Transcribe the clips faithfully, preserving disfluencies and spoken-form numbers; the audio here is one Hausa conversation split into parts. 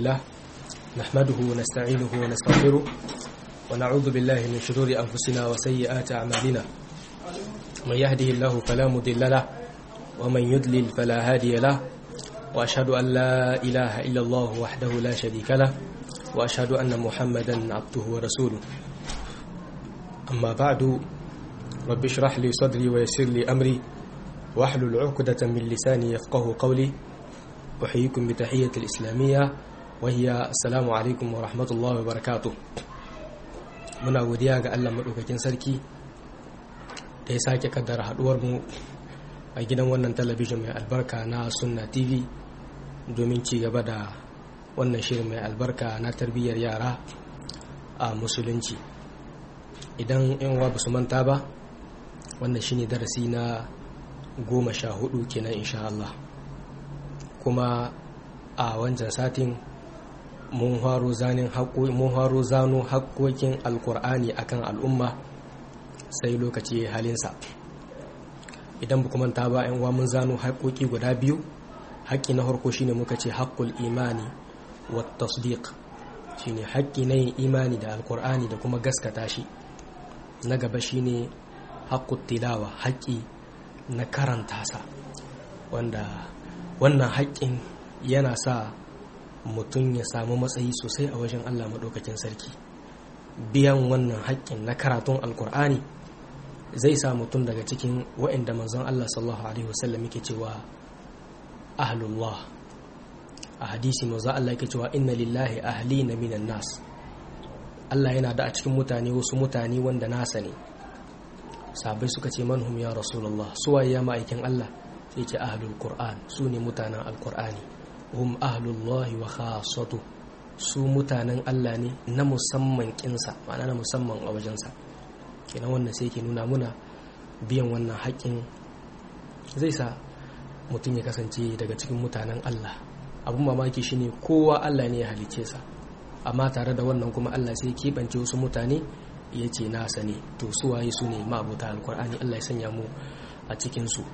لله نحمده ونستعينه ونستغفره ونعوذ بالله من شرور أنفسنا وسيئات أعمالنا من يهده الله فلا مضل له ومن يضلل فلا هادي له وأشهد أن لا إله إلا الله وحده لا شريك له وأشهد أن محمدا عبده ورسوله أما بعد رب اشرح لي صدري ويسر لي أمري واحلل عقدة من لساني يفقه قولي أحييكم بتحية الإسلامية وهي السلام عليكم ورحمة الله وبركاته. muna godiya ga Allah madaukakin sarki da ya sake kaddara haduwar mu a gidan wannan talabijin mai albarka na Sunna T V domin ci gaba da wannan shirin mai albarka na tarbiyyar yara a musulunci. Idan yan uwa basu manta ba, wannan shine darasi na goma sha hudu kenan insha Allah. Kuma a wancan satin mun haro zanin haƙo mun haro zano haƙoƙin alƙur'ani akan al'umma sai lokaci halinsa. Idan ba kuma ta ba ƴan uwa mun zano haƙoƙi guda biyu. Haƙƙi na farko shine muka ce haqqul imani wat tasdiq, shine haƙƙi na yin imani da alƙur'ani da kuma gaskata shi. Na gaba shine haqqut tilawa, haƙƙi na karanta sa, wanda wannan haƙƙin yana sa mutum ya samu matsayi sosai a wajen Allah maɗaukakin sarki. Biyan wannan haƙƙin na karatun alkur'ani zai sa mutum daga cikin waɗanda manzon Allah sallallahu alaihi wasallam yake cewa ahlullah. A hadisi manzon Allah yake cewa inna lillahi ahlina minan nas. Allah yana da a cikin mutane wasu mutane wanda nasa ne. Sahabbai suka ce manhum ya rasulullah, suwaye ya ma'aikin Allah? Sai ce ahlul qur'an, su ne mutanen alkur'ani. hum ahlullahi wa khassatu, su mutanen Allah ne na musamman kinsa, ma'ana na musamman a wajensa. Kenan wannan sai ke nuna muna biyan wannan haƙƙin zai sa mutum ya kasance daga cikin mutanen Allah. Abun mamaki shine kowa Allah ne ya halice sa, amma tare da wannan kuma Allah sai keɓance wasu mutane ya ce nasa ne. To su waye? su ne ma'abuta alkur'ani. Allah ya sanya mu a cikin su.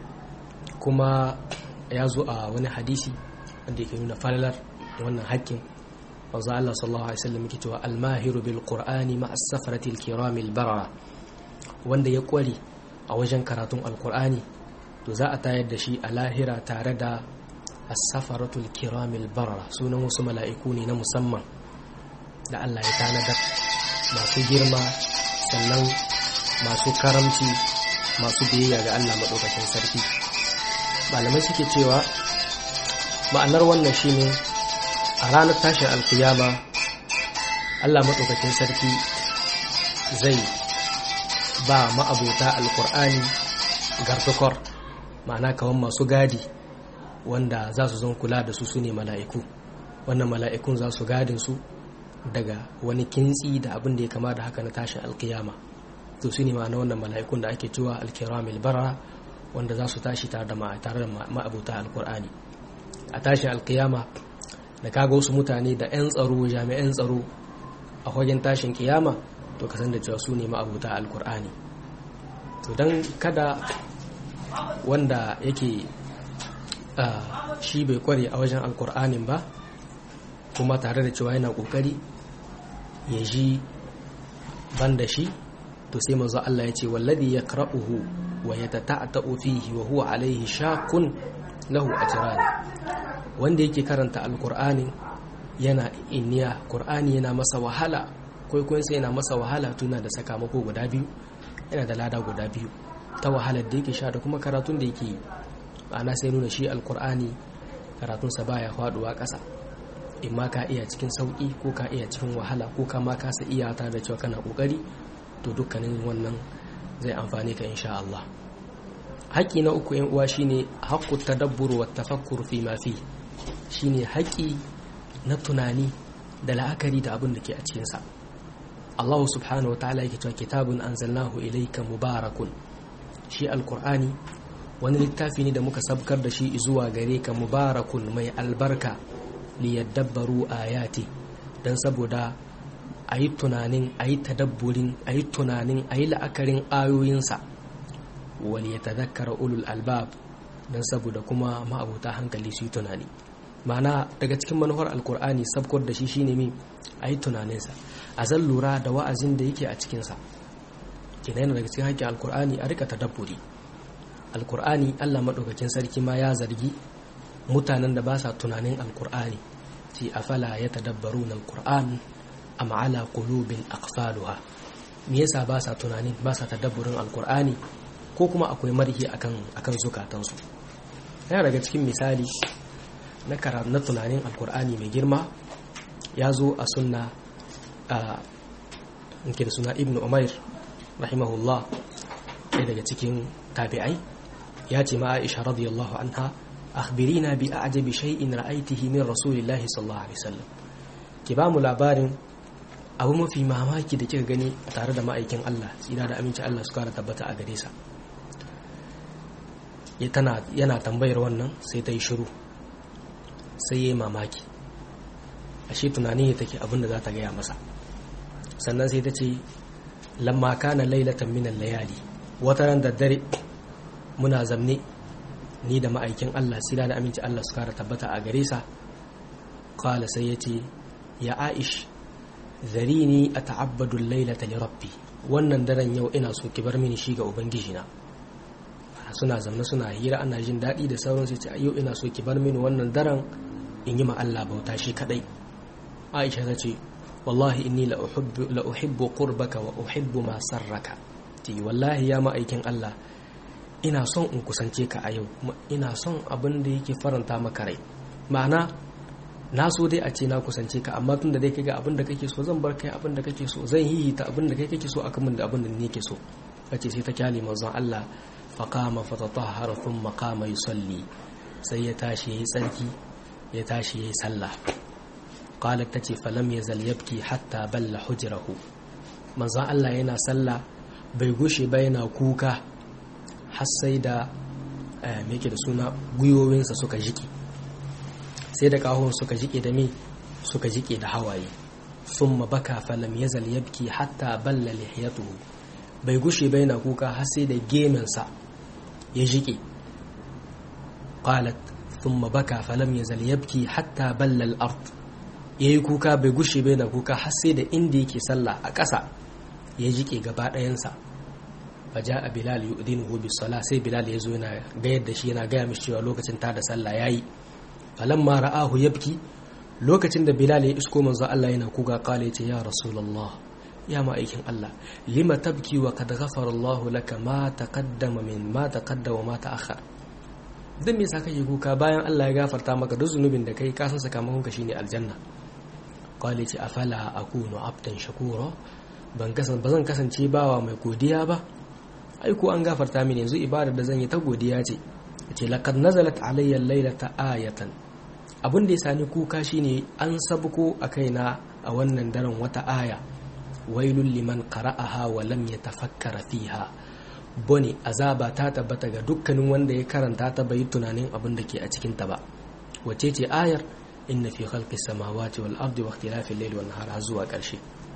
Kuma ya zo a wani hadisi wanda yake nuna falalar wannan haƙƙin. Wanzu Allah sallallahu alaihi wasallam yake cewa al-mahiru bil qur'ani ma as-safarati al-kiramil barara, wanda ya kware a wajen karatun alqur'ani to za a tayar da shi a lahira tare da as-safaratul kiramil barara, sunan wasu mala'iku ne na musamman da Allah ya tanadar, masu girma sannan masu karamci, masu biyayya ga Allah madaukakin sarki. Malamai suke cewa ma'anar wannan shine a ranar tashin alkiyama Allah maɗaukakin sarki zai ba ma'abota alkur'ani gartukor, ma'ana kawan masu gadi wanda za su zan kula da su su ne mala'iku. Wannan mala'ikun za su gadin su daga wani kintsi da abin da ya kama da haka na tashin alkiyama. To su ne ma'ana wannan mala'ikun da ake cewa alkiramil bara, wanda za su tashi tare da ma'abota alkur'ani. A tashin alkiyama da kaga wasu mutane da 'yan tsaro, jami'an tsaro a wajen tashin kiyama, to ka san da cewa su ne ma'abuta alkur'ani. To don kada wanda yake shi bai kware a wajen alkur'anin ba, kuma tare da cewa yana kokari ya ji ban da shi, to sai manzo Allah ya ce wallazi yaqra'uhu wa yatata'atu fihi wa huwa alayhi shaqun lahu ajran, wanda yake karanta alkur'ani yana inniya, qur'ani yana masa wahala, kwaikwayon yana masa wahala, tuna da sakamako guda biyu, yana da lada guda biyu, ta wahalar da yake sha da kuma karatun da yake yi. Ma'ana sai nuna shi alkur'ani karatunsa baya faduwa ƙasa, in ma ka iya cikin sauƙi ko ka iya cikin wahala ko ka ma kasa iya tare da cewa kana ƙoƙari, to dukkanin wannan zai amfane ka insha Allah. Haƙƙi na uku yan uwa shine haqqut tadabbur wa tafakkur fi ma fi, shine haƙƙi na tunani da la'akari da abin da ke a cikin sa. Allah subhanahu wataala yake cewa kitabun anzalnahu ilayka mubarakun, shi alqur'ani wani littafi ne da muka sabkar da shi zuwa gare ka, mubarakun mai albarka, liyadabbaru ayati, dan saboda ayi tunanin ayi tadabburin ayi tunanin ayi la'akarin ayoyinsa, wal yatadhakkara ulul albab, dan saboda kuma ma'abuta hankali su yi tunani. ma'ana daga cikin manufar alkur'ani sabkar da shi shine mi ayi tunaninsa a zan lura da wa'azin da yake a cikinsa kina yana daga cikin haƙƙin alkur'ani a rika tadabburi alkur'ani Allah madaukakin sarki ma ya zargi mutanen da ba sa tunanin alkur'ani ce afala yatadabbaruna alkur'an am ala qulubin aqfaluha me yasa ba sa tunanin ba sa tadabburin alkur'ani ko kuma akwai marhi akan akan zukatansu yana daga cikin misali na karatu na tunanin alkur'ani mai girma ya zo a sunna a nke da suna ibn umair rahimahullah ɗaya daga cikin tabi'ai ya ce ma aisha radiyallahu anha akhbirina bi a'jabi shay'in ra'aytihi min rasulillahi sallallahu alaihi wasallam ki ba mu labarin abu mafi mamaki da kika gani tare da ma'aikin Allah tsira da aminci Allah su kara tabbata a gare sa yana tambayar wannan sai ta yi shiru sai yayi mamaki ashe tunani ne take abinda za ta gaya masa sannan sai ta ce lamma kana lailatan min al-layali wata ran da dare muna zamne ni da ma'aikin Allah sila da aminci Allah su kara tabbata a gare sa qala sai yace ya aish zarini ata'abbadu al-lailata li rabbi wannan daren yau ina so ki bar mini shi ga ubangiji na suna zamne suna hira ana jin dadi da sauran sai ce yau ina so ki bar mini wannan daren in yi ma Allah bauta shi kadai Aisha ta ce wallahi inni la uhibbu la uhibbu qurbaka wa uhibbu ma sarraka ti wallahi ya ma'aikin Allah ina son in kusance ka a yau ina son abin da yake faranta maka rai ma'ana na so dai a ce na kusance ka amma tun da dai kaga abin da kake so zan bar kai abin da kake so zan yi ta abin da kai kake so akan da abin da ni nake so kace sai ta kyale manzon Allah fa qama fa tatahhara thumma qama yusalli sai ya tashi yayi tsarki ya tashi yayi sallah qalat tace falam yazal yabki hatta balla hujrahu manzon Allah yana sallah bai gushe ba yana kuka har sai da me yake da suna guyoyinsa suka jike sai da kahon suka jike da me suka jike da hawaye thumma baka falam yazal yabki hatta balla lihiyatuhu bai gushe ba yana kuka har sai da gemensa ya jike qalat thumma baka falam yazal yabki hatta balla al-ard yayi kuka bai gushe ba yana kuka har sai da inda yake sallah a ƙasa ya jike gaba ɗayansa faja'a bilal yu'dinuhu bis sala sai bilal yazo yana gayar da shi yana gaya mishi cewa lokacin ta da sallah yayi falamma ra'ahu yabki lokacin da bilal ya isko manzo Allah yana kuga kale yace ya rasulullah ya ma'aikin Allah lima tabki wa qad ghafara Allah laka ma taqaddama min ma taqaddama ma ta'akhkhar dan me yasa kake kuka bayan Allah ya gafarta maka duk zunubin da kai ka san sakamakon ka shine aljanna kale yace afala akunu abdan shakura ban kasan bazan kasance bawa mai godiya ba ai ko an gafarta mini yanzu ibadar da zan yi ta godiya ce ce laqad nazalat alayya al-laylata ayatan abin da ya sani kuka shine an sabko a kaina a wannan daren wata aya wailul liman qara'aha wa lam yatafakkara fiha bone azaba ta tabbata ga dukkanin wanda ya karanta ta bai tunanin abin da ke a cikin ta ba wace ce ayar inna fi khalqis samawati wal ardi wa ikhtilafil layli wan nahari zuwa karshe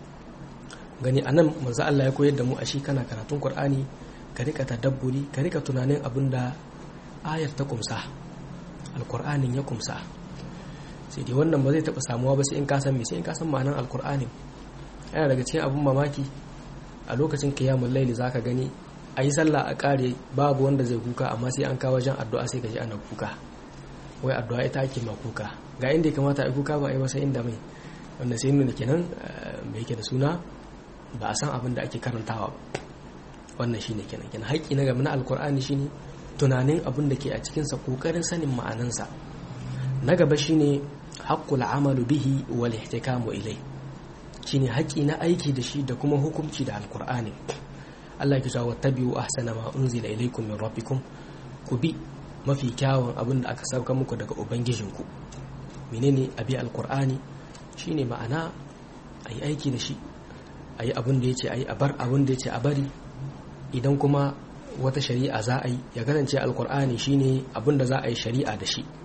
gani anan manzo Allah ya koyar da mu a shi kana karatun Qur'ani ka rika tadabburi ka rika tunanin abinda ayar ta kumsa alqur'anin ya kumsa sai dai wannan ba zai taba samuwa ba sai in ka san me sai in ka san ma'anar alqur'anin yana daga cikin abun mamaki a lokacin qiyamul layli zaka gani ayi sallah a kare babu wanda zai kuka amma sai an kawo wajen addu'a sai ka ji ana kuka wai addu'a ita ake ma kuka ga inda ya kamata a yi kuka ba ai ba sai inda mai wanda sai nuna kenan me yake da suna ba a san abin da ake karantawa ba wannan shine kenan kenan haƙƙi na game na alkur'ani shine tunanin abin da ke a cikinsa ƙoƙarin sanin ma'anansa na gaba shine haqqul amalu bihi wal ihtikamu ilai shine haƙƙi na aiki da shi da kuma hukunci da alkur'ani Allah ya ce wattabi'u ahsana ma unzila ilaykum min rabbikum ku bi mafi kyawun abin da aka sauka muku daga ubangijinku menene abi alkur'ani shine ma'ana ayi aiki da shi ayi abin da yace ayi a bar abin da yace a bari idan kuma wata shari'a za a yi ya kasance alkur'ani shine abin da za a yi shari'a da shi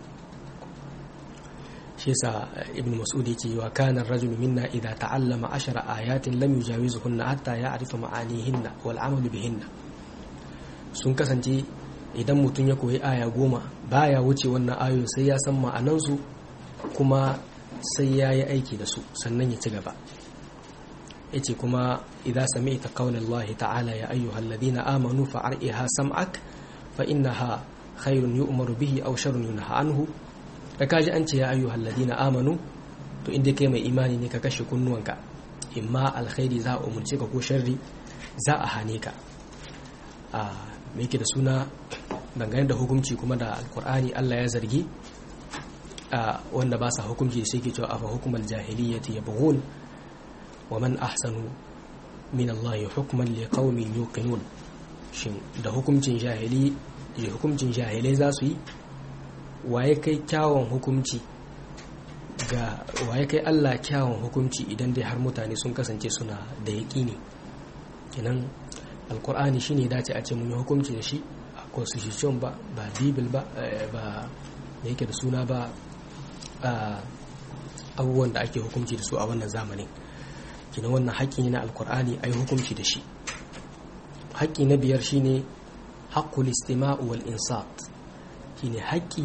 shi yasa ibn mas'ud yake wa kana ar-rajulu minna idha ta'allama ashara ayatin lam yujawizuhunna hatta ya'rifa ma'anihinna wal 'amalu bihinna sun kasance idan mutum ya koyi aya goma baya wuce wannan ayoyin sai ya san ma'anansu kuma sai ya yi aiki da su sannan ya ci gaba. Ya ce kuma idan sami ta kaunar Allah ta'ala ya ayyuhal ladina amanu fa'ar'iha sam'ak fa innaha khairun yu'maru bihi aw sharrun yunha anhu. Da kaji an ce ya ayyuhal ladina amanu, to inda kai mai imani ne ka kashe kunnuwanka, imma alkhairi za a umurce ka ko sharri za a hane ka. a me yake da suna dangane da hukunci kuma da alkur'ani Allah ya zargi a wanda ba sa hukunci sai ke cewa afa hukumar jahiliyyati yabghun wa man ahsanu min Allah hukman liqaumin yuqinun. Shin da hukuncin jahili da hukuncin jahilai za su yi, waye kai kyawun hukunci ga waye kai Allah kyawun hukunci idan dai har mutane sun kasance suna da yaƙini. kenan alkur'ani shine dace a ce mun yi hukunci da shi, a constitution ba ba bible ba ba da yake da suna ba abubuwan da ake hukunci da su a wannan zamanin. kenan wannan haƙƙi na alkur'ani ai hukunci da shi. haƙƙi na biyar shine haqqul istima'u wal insat, shine haƙƙi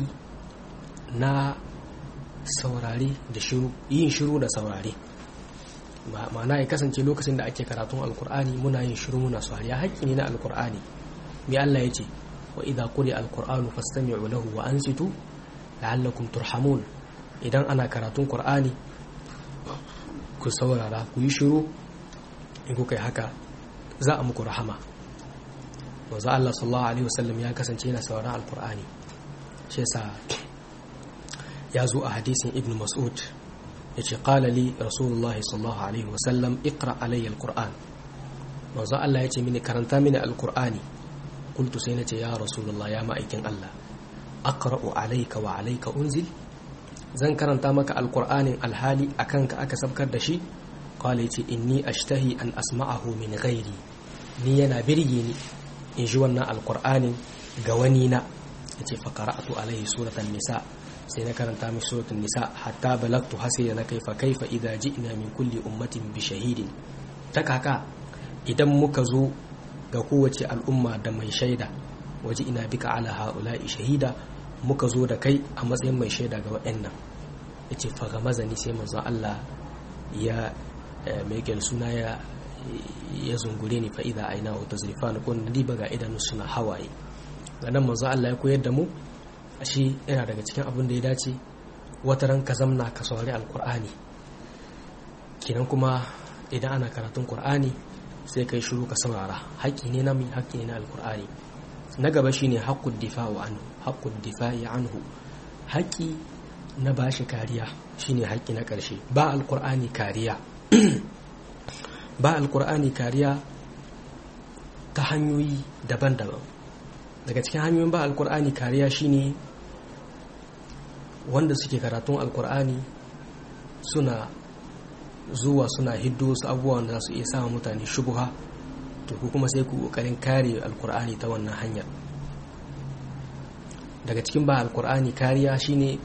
na saurare da shiru, yin shiru da saurare. ma'ana ya kasance lokacin da ake karatun alkur'ani muna yin shiru muna saurare, haƙƙi ne na alkur'ani. mai Allah ya ce wa idza quri'a alqur'anu fastami'u lahu wa ansitu la'allakum turhamun. idan ana karatun qur'ani ku saurara ku yi shiru, in kuka yi haka za a muku rahama. wanzu Allah sallallahu alaihi wasallam ya kasance yana sauraron alkur'ani. shi yasa ya zo a hadisin ibn mas'ud yace qala li rasulullahi sallallahu alaihi wasallam iqra alayya alquran. wanzu Allah yace mini karanta mini alkur'ani. qultu sai nace ya rasulullah, ya ma'aikin Allah, aqra'u alayka wa alayka unzil, zan karanta maka alkur'anin alhali akan ka aka sabkar da shi. qala yace inni ashtahi an asma'ahu min ghairi, ni yana birge ni in ji wannan alkur'anin ga wani na. yace fa qara'tu alayhi suratan nisa, sai na karanta mai suratul nisa hatta balagtu hasiya na kaifa kaifa idza ji'na min kulli ummatin bi shahidin. ta kaka idan muka zo ga kowace al'umma da mai shaida, waje ina bika ala haula'i shahida, muka zo da kai a matsayin mai shaida ga waɗannan. yace fa gamazani, sai manzo Allah ya mai gel suna ya ya zungure ni fa idza ainahu tazrifan, kun diba ga idanu suna hawaye. ganan manzo Allah ya koyar da mu shi yana daga cikin abin da ya dace wata ran ka zamna ka saurari alkur'ani. kenan kuma idan ana karatun qur'ani sai kai shiru ka saurara, haƙƙi ne na mi haƙƙi ne na alkur'ani. na gaba shine haqqud difa'u anhu, haqqud difa'i anhu, haƙƙi na bashi kariya, shine haƙƙi na ƙarshe. ba alkur'ani kariya ba alkur'ani kariya ta hanyoyi daban-daban. daga cikin hanyoyin ba alkur'ani kariya shine wanda suke karatun alkur'ani suna zuwa suna hiddo su abubuwan da za su iya samun mutane shubuha, to ku kuma sai ku kokarin kare alkur'ani ta wannan hanyar. daga cikin ba alkur'ani kariya shine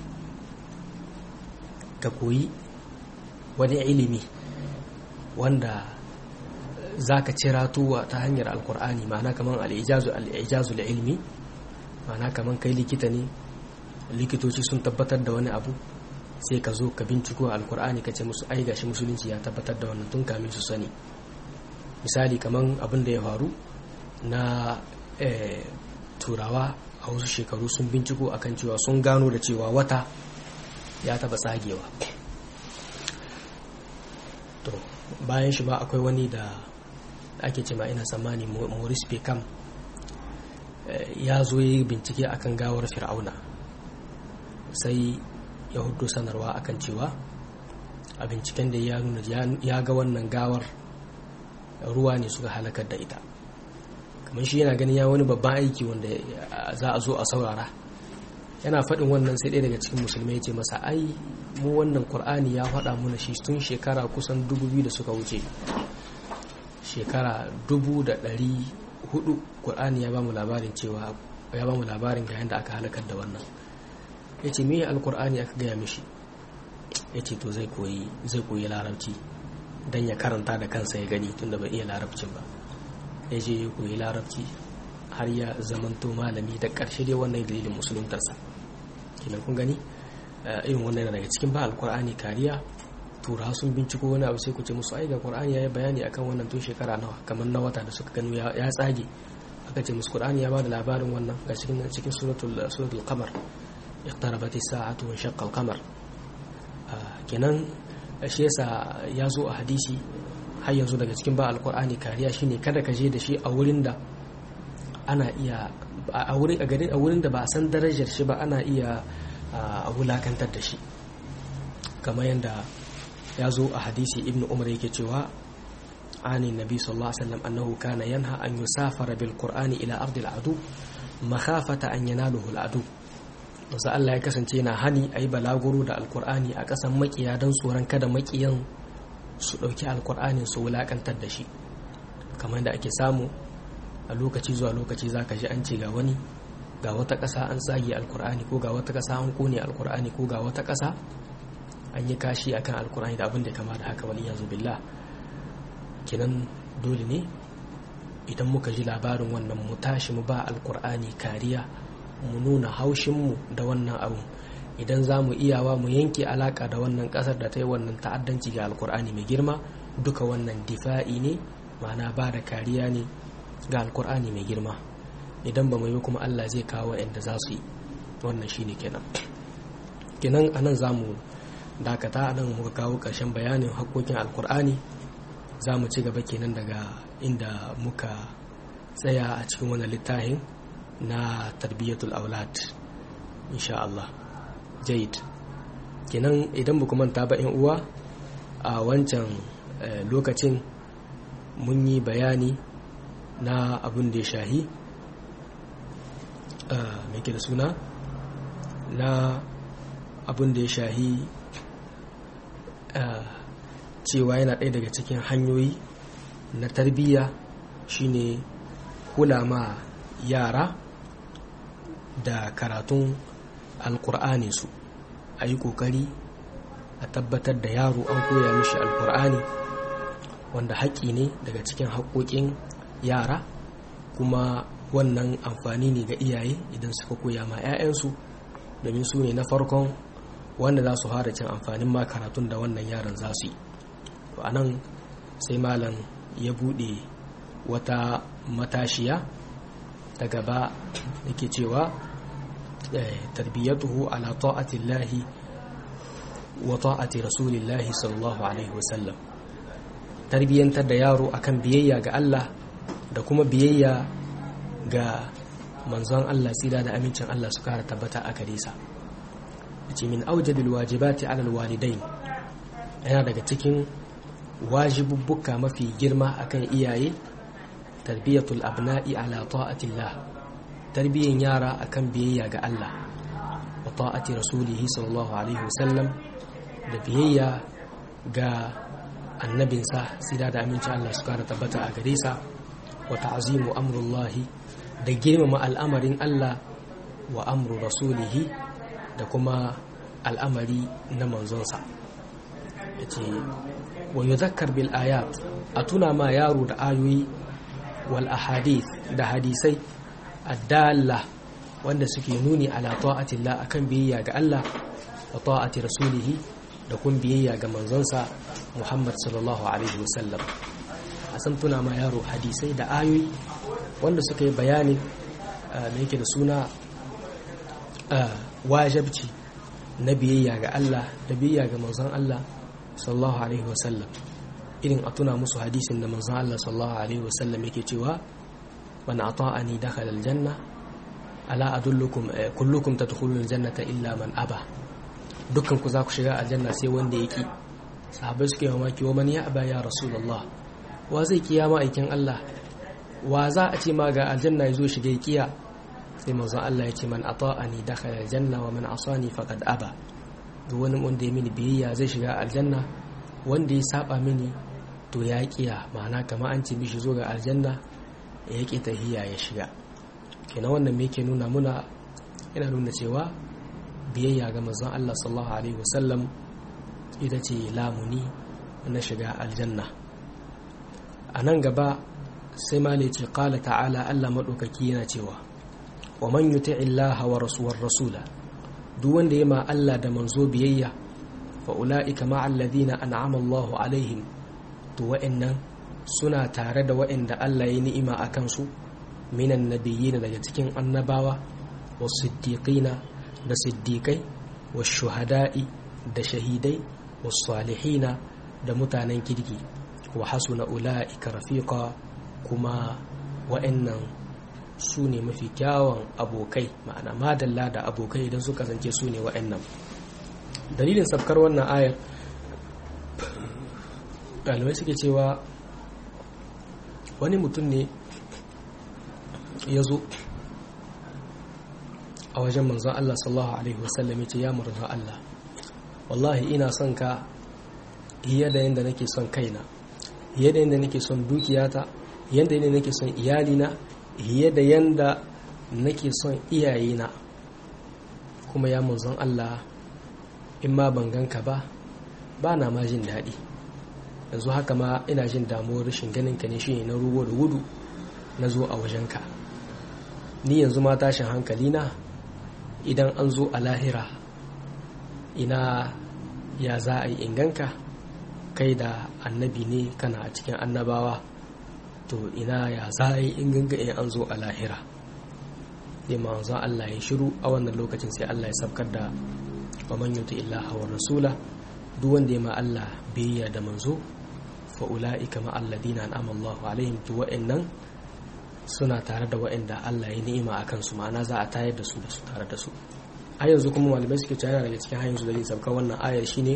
ka koyi wani ilimi wanda za ka cira tuwa ta hanyar alkur'ani, ma'ana kamar al'ijazu al'ijazu ilmi, ma'ana kamar kai likita ne, likitoci sun tabbatar da wani abu, sai ka zo ka binciko alkur'ani ka ce musu ai gashi musulunci ya tabbatar da wannan tun kamin su sani. misali kamar abin da ya faru na turawa a wasu shekaru, sun binciko akan cewa sun gano da cewa wata ya taba tsagewa. to bayan shi ba akwai wani da ake ce ma ina tsammani Maurice Peckham ya zo yi bincike akan gawar fir'auna, sai ya hudu sanarwa akan cewa a binciken da ya nuna ya ga wannan gawar ruwa ne suka halakar da ita. kamar shi yana ganin ya wani babban aiki wanda za a zo a saurara. yana faɗin wannan sai ɗaya daga cikin musulmai ya ce masa ai mu wannan Qur'ani ya faɗa mana shi tun shekara kusan dubu biyu da suka wuce, shekara dubu da ɗari hudu Qur'ani ya ba mu labarin cewa ya ba mu labarin ga yadda aka halakar da wannan. ya ce me alkur'ani aka gaya mishi? ya ce to zai koyi zai koyi larabci don ya karanta da kansa ya gani tunda bai iya larabcin ba. ya je ya koyi larabci har ya zamanto malami, da ƙarshe dai wannan dalilin musuluntarsa. kenan kun gani irin wannan yana daga cikin ba alkur'ani kariya. Turawa sun binciko wani abu sai ku ce musu ai ga qur'ani yayi bayani akan wannan tun shekara nawa, kamar na wata da suka gano ya tsage, aka ce musu qur'ani ya bada labarin wannan ga cikin cikin suratul suratul qamar, iqtarabatis sa'atu wa shaqqa al-qamar. kenan shi yasa ya zo a hadisi har yanzu daga cikin ba alkur'ani kariya shine kada ka je da shi a wurin da ana iya a wurin a garin a wurin da ba a san darajar shi ba, ana iya a wulakantar da shi. kamar yadda ya zo a hadisi ibnu umar yake cewa ani nabi sallallahu alaihi wasallam annahu kana yanha an yusafara bil qur'ani ila ardil adu makhafata an yanaluhu al adu. wasu Allah ya kasance yana hani a yi balaguro da alkur'ani a ƙasan makiya don tsoron kada makiyan su ɗauki alkur'anin su wulaƙantar da shi, kamar da ake samu a lokaci zuwa lokaci za ka ji an ce ga wani ga wata ƙasa an tsage alkur'ani, ko ga wata ƙasa an ƙone alkur'ani, ko ga wata ƙasa an yi kashi akan alkur'ani da abin da kama da haka, wani yanzu billah. kenan dole ne idan muka ji labarin wannan mu tashi mu ba alkur'ani kariya, mu nuna haushinmu da wannan abu. idan za mu iyawa mu yanke alaka da wannan kasar da ta yi wannan ta'addanci ga alkur'ani mai girma, duka wannan difa'i ne, ma'ana ba da kariya ne ga alkur'ani mai girma. idan ba mu yi kuma Allah zai kawo yadda za su yi. wannan shine kenan kenan anan za mu dakata, anan muka kawo ƙarshen bayanin haƙƙoƙin alkur'ani. za mu ci gaba kenan daga inda muka tsaya a cikin wannan littafin na tarbiyatul aulad insha Allah. jayid kenan idan ba manta ba yan uwa, a wancan lokacin mun yi bayani na abin da ya shahi mai ke da suna na abin da ya shahi cewa yana ɗaya daga cikin hanyoyi na tarbiyya shine kula ma yara da karatun alkur'ani su. a yi kokari a tabbatar da yaro an koya mishi alkur'ani, wanda haƙƙi ne daga cikin haƙƙoƙin yara, kuma wannan amfani ne ga iyaye idan suka koya ma 'ya'yansu, domin su ne na farkon wanda za su fara cin amfanin ma karatun da wannan yaron za su yi. to anan sai malam ya buɗe wata matashiya ta gaba yake cewa tarbiyatuhu ala ta'atillahi wa ta'ati rasulillahi sallallahu alaihi wasallam. tarbiyantar da yaro akan biyayya ga Allah da kuma biyayya ga manzon Allah, tsira da amincin Allah su kara tabbata a gare sa. yace min awjadil wajibati ala alwalidain, yana daga cikin wajibubbuka mafi girma akan iyaye tarbiyatul abna'i ala ta'atillah, tarbiyan yara akan biyayya ga Allah wa ta'ati rasulihi sallallahu alaihi wasallam, da biyayya ga annabinsa sida da amincin Allah su kara tabbata a gare sa, wa ta'zimu amrullahi, da girmama al'amarin Allah, wa amru rasulihi, da kuma al'amari na manzonsa. yace wa yudhakkar bil ayat, a tuna ma yaro da ayoyi, wal ahadith, da hadisai addalla wanda suke nuni ala ta'atillah, akan biyayya ga Allah, wa ta'ati rasulihi, da kun biyayya ga manzonsa Muhammad sallallahu alaihi wasallam. a san tuna ma yaro hadisai da ayoyi wanda suka yi bayani me yake da suna wajibci na biyayya ga Allah da biyayya ga manzon Allah sallallahu alaihi wasallam. irin a tuna musu hadisin da manzon Allah sallallahu alaihi wasallam yake cewa man ata'ani dakhala aljanna ala adullukum kullukum tadkhuluna aljannata illa man aba, dukkan ku za ku shiga aljanna sai wanda yake. sahabbai suke mamaki, wa man ya'ba ya rasulullah, wa zai kiyama aikin Allah, wa za a ce ma ga aljanna yazo shiga kiya? sai manzon Allah ya ce man ata'ani dakhala aljanna wa man asani faqad aba, duk wani wanda ya mini biyayya zai shiga aljanna, wanda ya saba mini to ya kiya. ma'ana kamar an ce mishi zo ga aljanna ya ki tahiyya ya shiga. kenan wannan me yake nuna muna? yana nuna cewa biyayya ga manzon Allah sallallahu alaihi wasallam ita ce lamuni na shiga aljanna. a nan gaba sai ma ce qala ta'ala, Allah madaukaki yana cewa wa man yuti'i Allah wa rasuwar rasula, duk wanda ya ma Allah da manzo biyayya fa ulaika ma'al ladina an'ama Allahu alaihim to wa'annan suna tare da wa'anda Allah ya ni'ima akan su minan nabiyyin daga cikin annabawa was siddiqina da siddiqai was shuhada'i da shahidai was salihina da mutanen kirki wa hasuna ulaika rafiqa kuma wa'annan su ne mafi kyawun abokai, ma'ana madalla da abokai idan suka kasance su ne wa'annan. Dalilin sabkar wannan ayar ɗalibai suke cewa wani mutum ne ya zo a wajen manzon Allah sallallahu alaihi wasallam ya ce ya manzon Allah, wallahi ina son ka fiye da yadda nake son kaina, fiye da yadda nake son dukiyata, yadda nake son iyalina, fiye da yanda nake son iyayena. Kuma ya manzon Allah, in ma ban ganka ba ba na ma jin daɗi, yanzu haka ma ina jin damuwar rashin ganinka ne shi na rugo da gudu na zo a wajenka. Ni yanzu ma tashin hankali na idan an zo a lahira ina ya za a yi inganka, kai da annabi ne kana a cikin annabawa, to ina ya za a yi in ganga in an zo a lahira. Sai manzo Allah ya shiru a wannan lokacin sai Allah ya sabkar da wa man yuti illaha wa rasula, duk wanda ya ma Allah biyayya da manzo fa ulaika ma alladina an'ama Allahu alaihim, to wa'annan suna tare da wa'anda Allah ya ni'ima akan su, ma'ana za a tayar da su da su tare da su. A yanzu kuma malamai suke cewa daga cikin hanyar da zai sabkar wannan ayar shine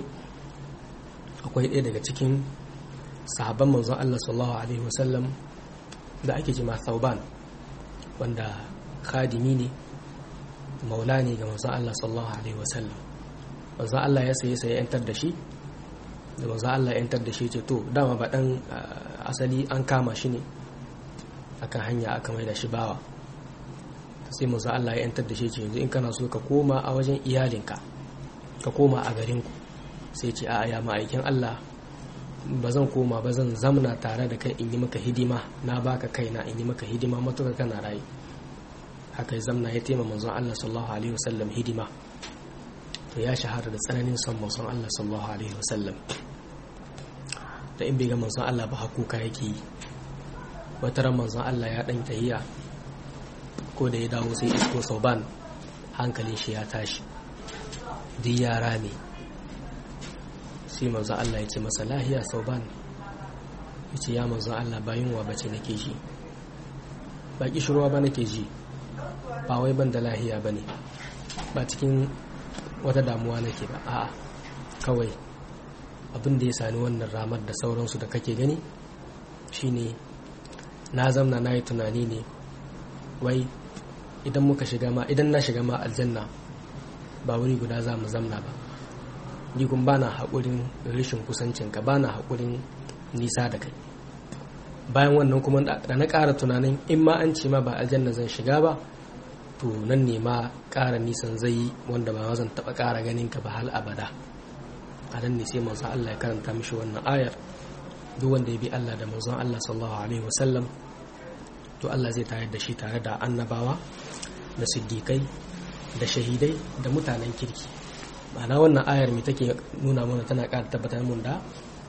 akwai ɗaya daga cikin sahabban manzon Allah sallallahu alaihi wasallam da ake jima Thauban, wanda khadimi ne, maula ne ga manzon Allah sallallahu alaihi wasallam. Manzon Allah ya saye sai yantar da shi, da manzon Allah ya yantar da shi ce to dama ba dan asali an kama shi ne akan hanya aka mai da shi bawa. Sai manzon Allah ya yantar da shi ce yanzu in kana so ka koma a wajen iyalinka, ka koma a garinku. Sai ce a'a ya ma'aikin Allah, ba zan koma ba, zan zamna tare da kai in yi maka hidima, na baka kaina in yi maka hidima matuƙa kana rayu. Haka ya zamna ya taima manzon Allah sallallahu alaihi wasallam hidima. To ya shahara da tsananin son manzon Allah sallallahu alaihi wasallam, da in bai ga manzon Allah ba hakuka yake yi. Wata ran manzon Allah ya dan tahiya, ko da ya dawo sai isko Sauban, hankalin shi ya tashi, duk yara ne. Sai manzon Allah ya ce masa lahiya Sauban, ya ce ya manzon Allah ba yunwa bace nake ji, ba kishirwa ba nake ji, ba wai ban da lahiya ba ne, ba cikin wata damuwa nake ba, a'a kawai abin da ya sani wannan ramar da sauransu da kake gani shine na zamna na yi tunani ne, wai idan muka shiga ma idan na shiga ma aljanna ba wuri guda za mu zamna ba, ni kun bana haƙurin rashin kusancinka, bana haƙurin nisa da kai. Bayan wannan kuma da na ƙara tunanin in ma an ce ma ba aljanna zan shiga ba, to nan ne ma ƙara nisan zai yi, wanda ba zan taɓa ƙara ganin ka ba hal abada. A nan ne sai manzon Allah ya karanta mishi wannan ayar, duk wanda ya bi Allah da manzon Allah sallallahu alaihi wasallam, to Allah zai tayar da shi tare da annabawa da siddiƙai da shahidai da mutanen kirki. Ma'ana wannan ayar mai take nuna mana, tana ƙara tabbatar mun da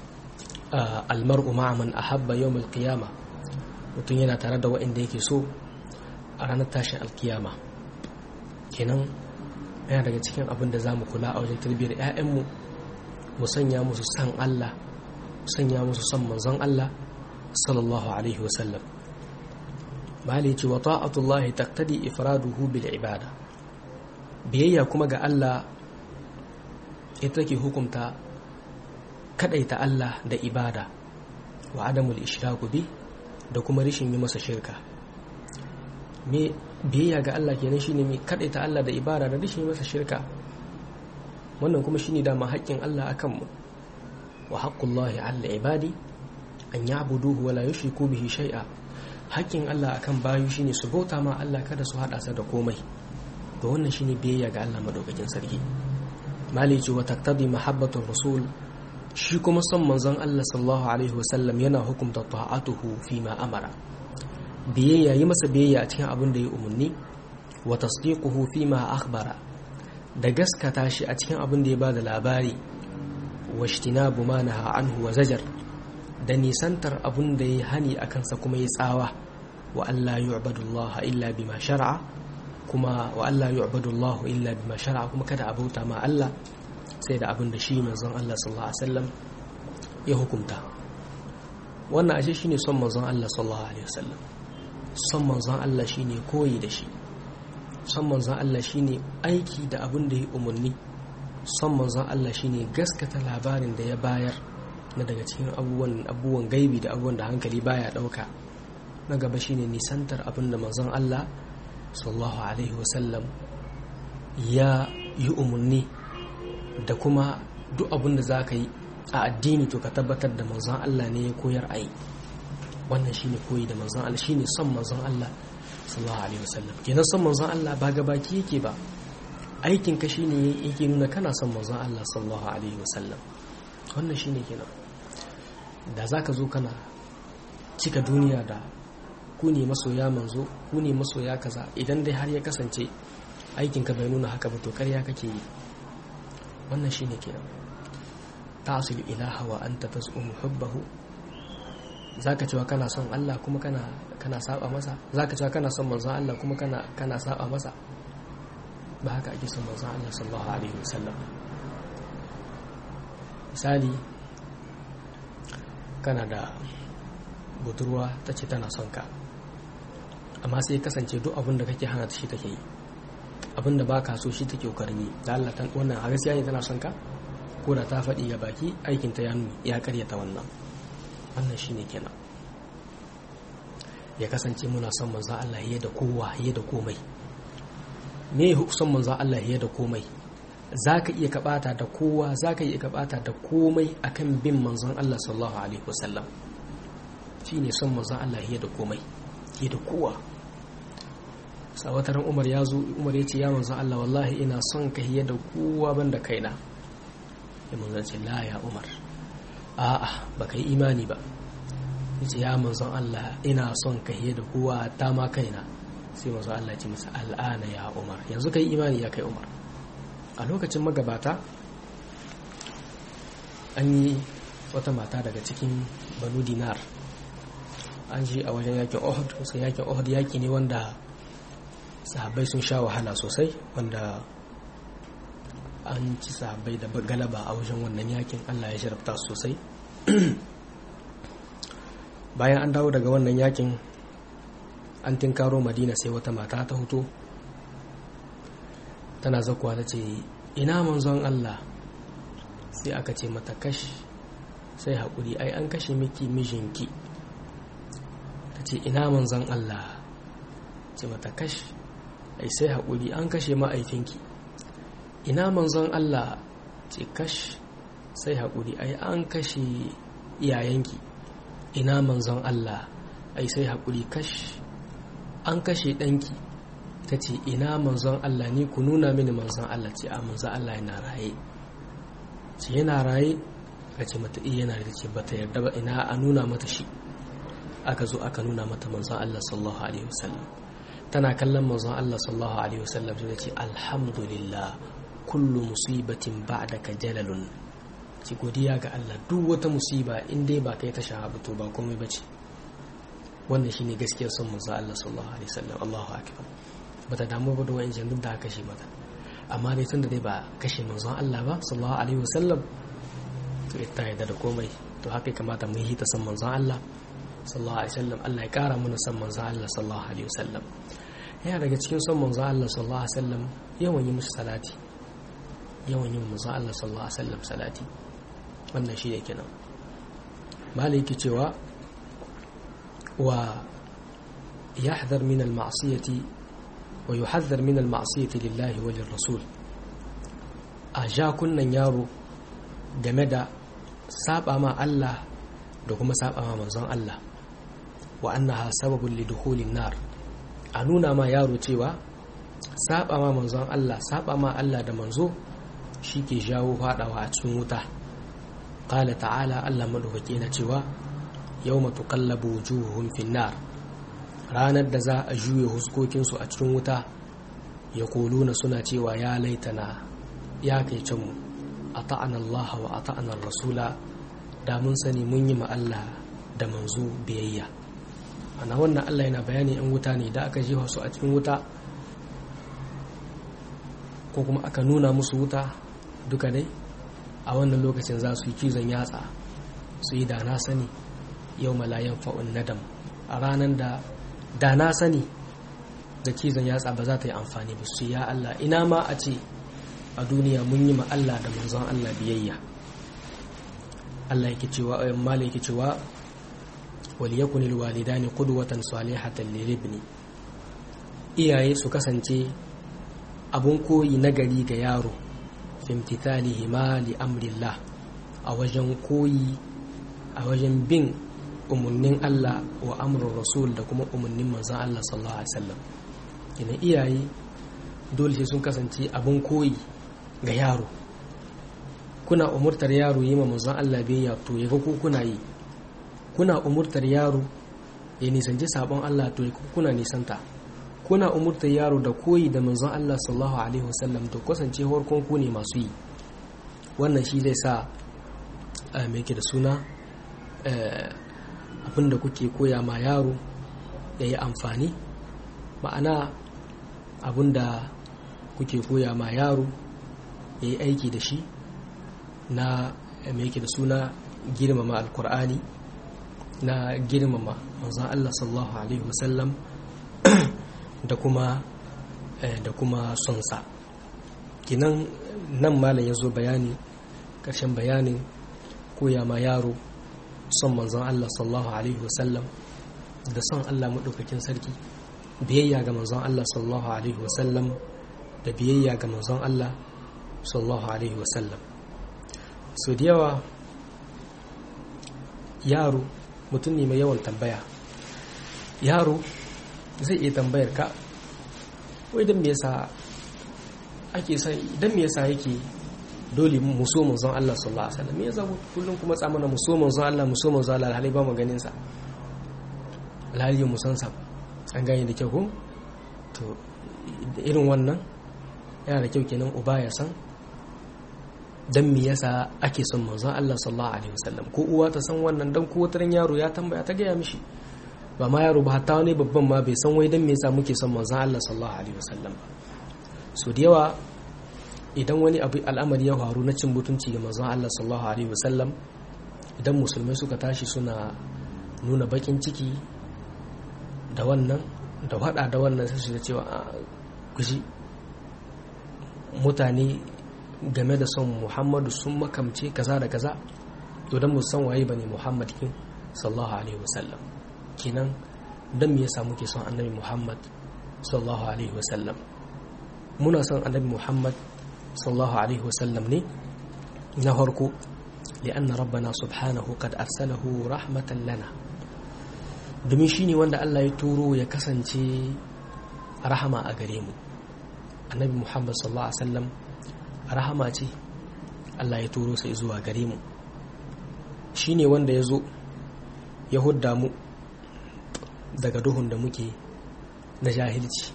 almar'u ma'a man ahabba yawmal qiyama, mutum yana tare da waɗanda yake so a ranar tashin alkiyama. Kenan yana daga cikin abin da zamu kula a wajen tarbiyyar ƴaƴanmu, mu sanya musu san Allah, mu sanya musu san manzon Allah sallallahu alaihi wasallam. Bali ce wa ta'atullahi taqtadi ifraduhu bil ibada, biyayya kuma ga Allah ita take hukunta kadaita Allah da ibada, wa adamul ishraku bi, da kuma rishin yi masa shirka. Me biyayya ga Allah kenan shine me kadaita Allah da ibada da rishin yi masa shirka. Wannan kuma shine dama haƙƙin Allah akan mu. Wa haqqullahi 'ala ibadi an ya'buduhu wa la yushriku bihi shay'a. Haƙƙin Allah akan bayu shine su bauta ma Allah, kada su hada sa da komai. To wannan shine biyayya ga Allah madaukakin sarki. Maliki wa taqtadi mahabbatur rasul, shi kuma son manzon Allah sallallahu alaihi wasallam yana hukunta ta'atuhu fi ma amara, biyayya yi masa biyayya a cikin abin da ya umarni, wa tasdiquhu fi ma akhbara, da gaskata shi a cikin abin da ya bada labari washtinabu ma naha anhu wa zajar da nisantar abin da ya hani a kansa kuma ya tsawa wa Allah yu'badullaha illa bima shar'a kuma wa Allah yu'badullaha illa bima shar'a kuma kada a bauta ma Allah sai da abin da shi manzon Allah sallallahu alaihi wasallam ya hukunta. Wannan ashe shine son manzon Allah sallallahu alaihi wasallam. Son manzon Allah shine koyi da shi. Son manzon Allah shine aiki da abin da ya umarni. Son manzon Allah shine gaskata labarin da ya bayar na daga cikin abubuwan abubuwan gaibi da abubuwan da hankali baya dauka. Na gaba shine nisantar abin da manzon Allah sallallahu alaihi wasallam ya yi umarni, da kuma duk abin da zaka yi a addini to ka tabbatar da manzon Allah ne ya koyar a yi. Wannan shine koyi da manzon Allah, shine son manzon Allah sallallahu alaihi wasallam. Kenan son manzon Allah ba gabaki yake ba, aikin ka shine yake nuna kana son manzon Allah sallallahu alaihi wasallam. Wannan shine kenan. Da zaka zo kana cika duniya da ku ne masoya manzo, ku ne masoya kaza, idan dai har ya kasance aikin ka bai nuna haka ba to ƙarya kake yi. Wannan shine kenan. ta'sil ilaha wa anta tas'um hubbahu. Zaka cewa kana son Allah kuma kana kana saba masa, zaka cewa kana son manzon Allah kuma kana kana saba masa. Ba haka ake son manzon Allah sallallahu alaihi wasallam. Misali, kana da budurwa tace tana son ka, amma sai kasance duk abin da kake hana ta shi take yi, abin da baka so shi take kokarin yi. Da Allah tan wannan a gaskiya ne tana son ka, ko da ta faɗi ga baki aikinta ya nuni ya karyata wannan. Wannan shine kenan. Ya kasance muna son manzon Allah yayin da kowa, yayin da komai. Me ya son manzon Allah yayin da komai? Zaka iya kabata da kowa, zaka iya kabata da komai akan bin manzon Allah sallallahu alaihi wasallam. Shine son manzon Allah yayin da komai, yayin da kowa. Sawataran Umar ya zo, Umar ya ce ya manzon Allah wallahi ina son ka yayin da kowa banda kaina. Ya manzon ce la ya Umar, a'a baka yi imani ba. Yace ya manzon Allah ina son ka hiye da kowa ta ma kaina. Sai manzon Allah ya ce masa al'ana ya Umar, yanzu kai imani ya kai Umar. A lokacin magabata an yi wata mata daga cikin Banu Dinar, an ji a wajen yakin Uhud. Kusan yakin Uhud yaki ne wanda sahabbai sun sha wahala sosai, wanda an ci sahabbai da galaba a wajen wannan yakin. Allah ya sharafta sosai. Bayan an dawo daga wannan yakin, an tinkaro Madina, sai wata mata ta huto tana zakuwa ta ce ina manzon Allah. Sai aka ce mata kashi, sai haƙuri, ai an kashe miki mijinki. Ta ce ina manzon Allah. Ce mata kashi, ai sai haƙuri, an kashe ma'aifinki. Ina manzon Allah. Ce kash, sai haƙuri, ai an kashe iyayenki. Ina manzon Allah. Ai sai haƙuri, kash, an kashe ɗanki. Ta ce ina manzon Allah, ni ku nuna mini manzon Allah. Ce a manzon Allah yana raye. Ce yana raye. Ka ce mata iya yana da, ce bata yarda ba, ina a nuna mata shi. Aka zo aka nuna mata manzon Allah sallallahu alaihi wasallam. Tana kallon manzon Allah sallallahu alaihi wasallam sai ta ce alhamdulillah, kullu musibatin ba'daka jalalun. Ci godiya ga Allah, duk wata musiba in dai ba kai ta shahaba to ba komai bace. Wannan shine gaskiyar son manzo Allah sallallahu alaihi wasallam. Allahu akbar. Bata damu ba da wani duk da aka kashe mata, amma dai tunda dai ba kashe manzo Allah ba sallallahu alaihi wasallam to ita yadda da komai. To haka kamata mu yi ta son manzo Allah sallallahu alaihi wasallam. Allah ya kara mana son manzo Allah sallallahu alaihi wasallam. Yana daga cikin son manzo Allah sallallahu alaihi wasallam yawan yi musu salati, yawan yin manzo Allah sallallahu alaihi wasallam salati. Wannan shi ne kenan. Maliki cewa wa yahdhar min al-ma'siyati wa yuhadhdhar min al-ma'siyati lillahi wa lirrasul. A ja kunnan yaro game da saba ma Allah da kuma saba ma manzon Allah, wa annaha sababun lidukhulin nar. A nuna ma yaro cewa saba ma manzon Allah, saba ma Allah da manzo shi ke jawo fadawa a cikin wuta. Qala ta'ala, Allah madaukake na cewa yawma tuqallabu wujuhuhum fin nar, ranar da za a juye huskokin su a cikin wuta. yaquluna suna cewa ya laitana ya kai canmu ata'ana Allah wa ata'ana rasula da mun sani mun yi ma Allah da manzo biyayya. ana wannan Allah yana bayani in wuta ne da aka jefa su a cikin wuta ko kuma aka nuna musu wuta duka dai a wannan lokacin za su yi cizon yatsa su yi da na sani yau malayan fa'un nadam a ranar da da na sani da cizon yatsa ba za ta yi amfani ba su ya Allah ina ma a ce a duniya mun yi ma Allah da manzon Allah biyayya. Allah yake cewa ayan mala yake cewa wal yakun lil walidani qudwatan salihatan lil ibni, iyaye su kasance abun koyi nagari ga yaro fi imtithalihi ma li amrillah, a wajen koyi a wajen bin umarnin Allah wa amrul rasul da kuma umarnin manzon Allah sallallahu alaihi wasallam. Kina iyaye dole sai sun kasance abun koyi ga yaro. Kuna umurtar yaro yi ma manzon Allah biyayya to yaga ku kuna yi. Kuna umurtar yaro ya nisanci sabon Allah to yaga kuna nisanta. Kuna umurtar yaro da koyi da manzon Allah sallallahu alaihi wasallam to kasance horkon ku ne masu yi. Wannan shi zai sa me yake da suna abinda kuke koya ma yaro yayi amfani, ma'ana abinda kuke koya ma yaro ya yi aiki da shi na mai yake da suna girmama alkur'ani, na girmama manzon Allah sallallahu alaihi wasallam da kuma da kuma sonsa. Kinan nan malam ya zo bayani, ƙarshen bayanin koya ma yaro son manzon Allah sallallahu alaihi wasallam da son Allah maɗaukakin sarki, biyayya ga manzon Allah sallallahu alaihi wasallam da biyayya ga manzon Allah sallallahu alaihi wasallam. So da yawa yaro mutum ne mai yawan tambaya. Yaro zai iya tambayar ka, wai dan me yasa ake sai dan me yasa yake dole mu so manzon Allah sallallahu alaihi wasallam, me yasa kullum kuma tsamana mu so manzon Allah mu so manzon Allah alhali ba mu ganin sa, alhali mu san sa, an gane da kyau ko? To irin wannan yana da kyau kenan uba ya san dan me yasa ake son manzon Allah sallallahu alaihi wasallam, ko uwa ta san wannan dan ko wataran yaro ya tambaya ta gaya mishi, ba ma yaro ba hatta wani babban ma bai san wai dan me yasa muke son manzon Allah sallallahu alaihi wasallam. So da yawa idan wani abu al'amari ya faru na cin mutunci ga manzon Allah sallallahu alaihi wasallam, idan musulmai suka tashi suna nuna bakin ciki da wannan da hada da wannan sai su da cewa kuji mutane game da son Muhammadu sun makamce kaza da kaza, to dan mu san waye bane Muhammad kin sallallahu alaihi wasallam. Kenan dan me yasa muke son annabi Muhammad sallallahu alaihi wasallam? Muna son annabi Muhammad sallallahu alaihi wasallam ne na farko li'anna rabbana subhanahu qad arsalahu rahmatan lana, domin shine wanda Allah ya turo ya kasance rahama a gare mu. Annabi Muhammad sallallahu alaihi wasallam rahama ce Allah ya turo sai zuwa gare mu. Shine wanda ya zo ya hudda mu daga duhun da muke na jahilci,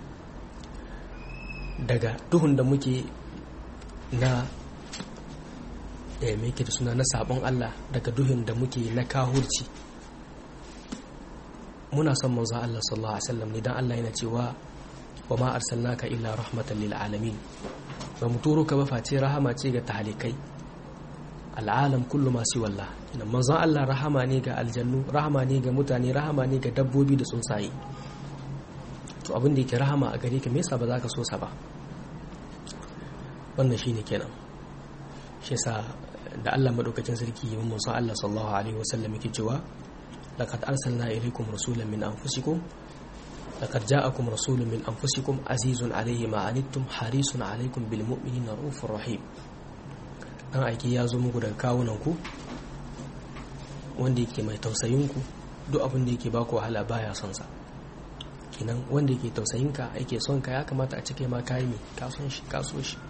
daga duhun da muke na eh me yake da suna na sabon Allah, daga duhun da muke na kahurci. Muna son manzon Allah sallallahu alaihi wasallam ne dan Allah yana cewa wa ma arsalnaka illa rahmatan lil alamin, ba mu turo ka ba face rahama ce ga talikai, al'alam kullu ma si wallah. Ina manzon Allah rahama ne ga aljannu, rahama ne ga mutane, rahama ne ga dabbobi da tsuntsaye. To abin da yake rahama a gare ka me yasa ba za ka so sa ba? Wannan shine kenan. Shi yasa da Allah madaukakin sarki yi manzon Allah sallallahu alaihi wasallam yake cewa laqad arsalna ilaykum rasulan min anfusikum laqad ja'akum rasulun min anfusikum azizun alayhi ma anittum harisun alaykum bil mu'minina raufur rahim. Dan aiki ya zo muku daga kawunan ku wanda yake mai tausayin ku, duk abin da yake baku wahala baya son sa. Kinan wanda yake tausayin ka yake son ka, ya kamata a cike ma kai me ka son shi ka so shi.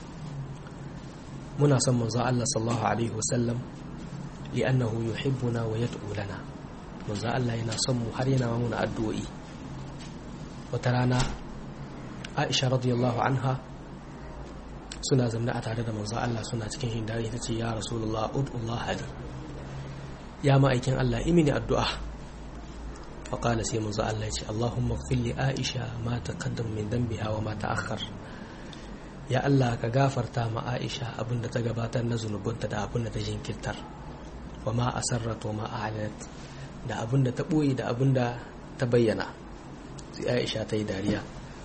Muna son manzo Allah sallallahu alaihi wasallam li'annahu yuhibbuna wa yad'u lana. Manzo Allah yana son mu har yana muna addu'o'i. Wata rana Aisha radiyallahu anha suna zamna a tare da manzo Allah suna cikin hindari ta ce ya rasulullah ud'ullah hali ya ma'aikin Allah imini addu'a fa qala sai manzo Allah ya ce Allahumma ighfir li Aisha ma taqaddam min dhanbiha wa ma ta'akhkhar ya Allah ka gafarta ma Aisha abinda ta gabatar na zunubinta da abinda ta jinkirtar wa ma asarrat wa ma a'lanat da abinda ta boye da abinda ta bayyana sai Aisha ta yi dariya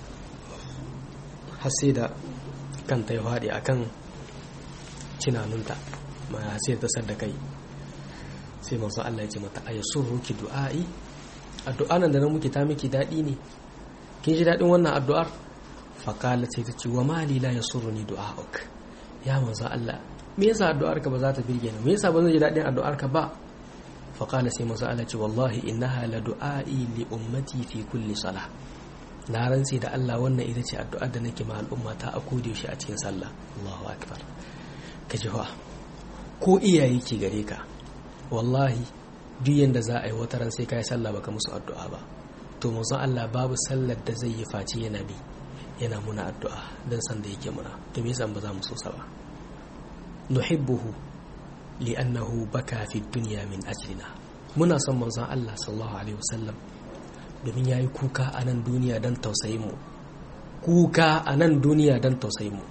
har sai da kanta ya faɗi a kan cinanunta ma sai ta sadda kai sai masu Allah ya ce mata a yaso ruki du'a'i addu'a nan da nan muke ta miki daɗi ne kin ji daɗin wannan addu'ar faƙala sai ta ce wa mali la yasurru ni du'a'uk ya manzo Allah me yasa addu'ar ka ba za ta birge ni me yasa ba zan ji daɗin addu'ar ka ba faƙala sai manzo Allah ce wallahi innaha la du'a'i li ummati fi kulli salah na rantsi da Allah wannan ita ce addu'ar da nake ma al'umma ta a kode shi a cikin sallah Allahu akbar ka ji fa ko iyaye ke gare ka wallahi duk yanda za a yi wata ran sai kai sallah baka musu addu'a ba to manzon Allah babu sallar da zai yi face yana bi yana muna addu'a dan san da yake muna to me yasa ba za mu so sa ba nuhibbuhu li'annahu baka fi dunya min ajlina muna son manzon Allah sallallahu alaihi wasallam domin ya yi kuka a nan duniya don tausayinmu kuka a nan duniya don tausayinmu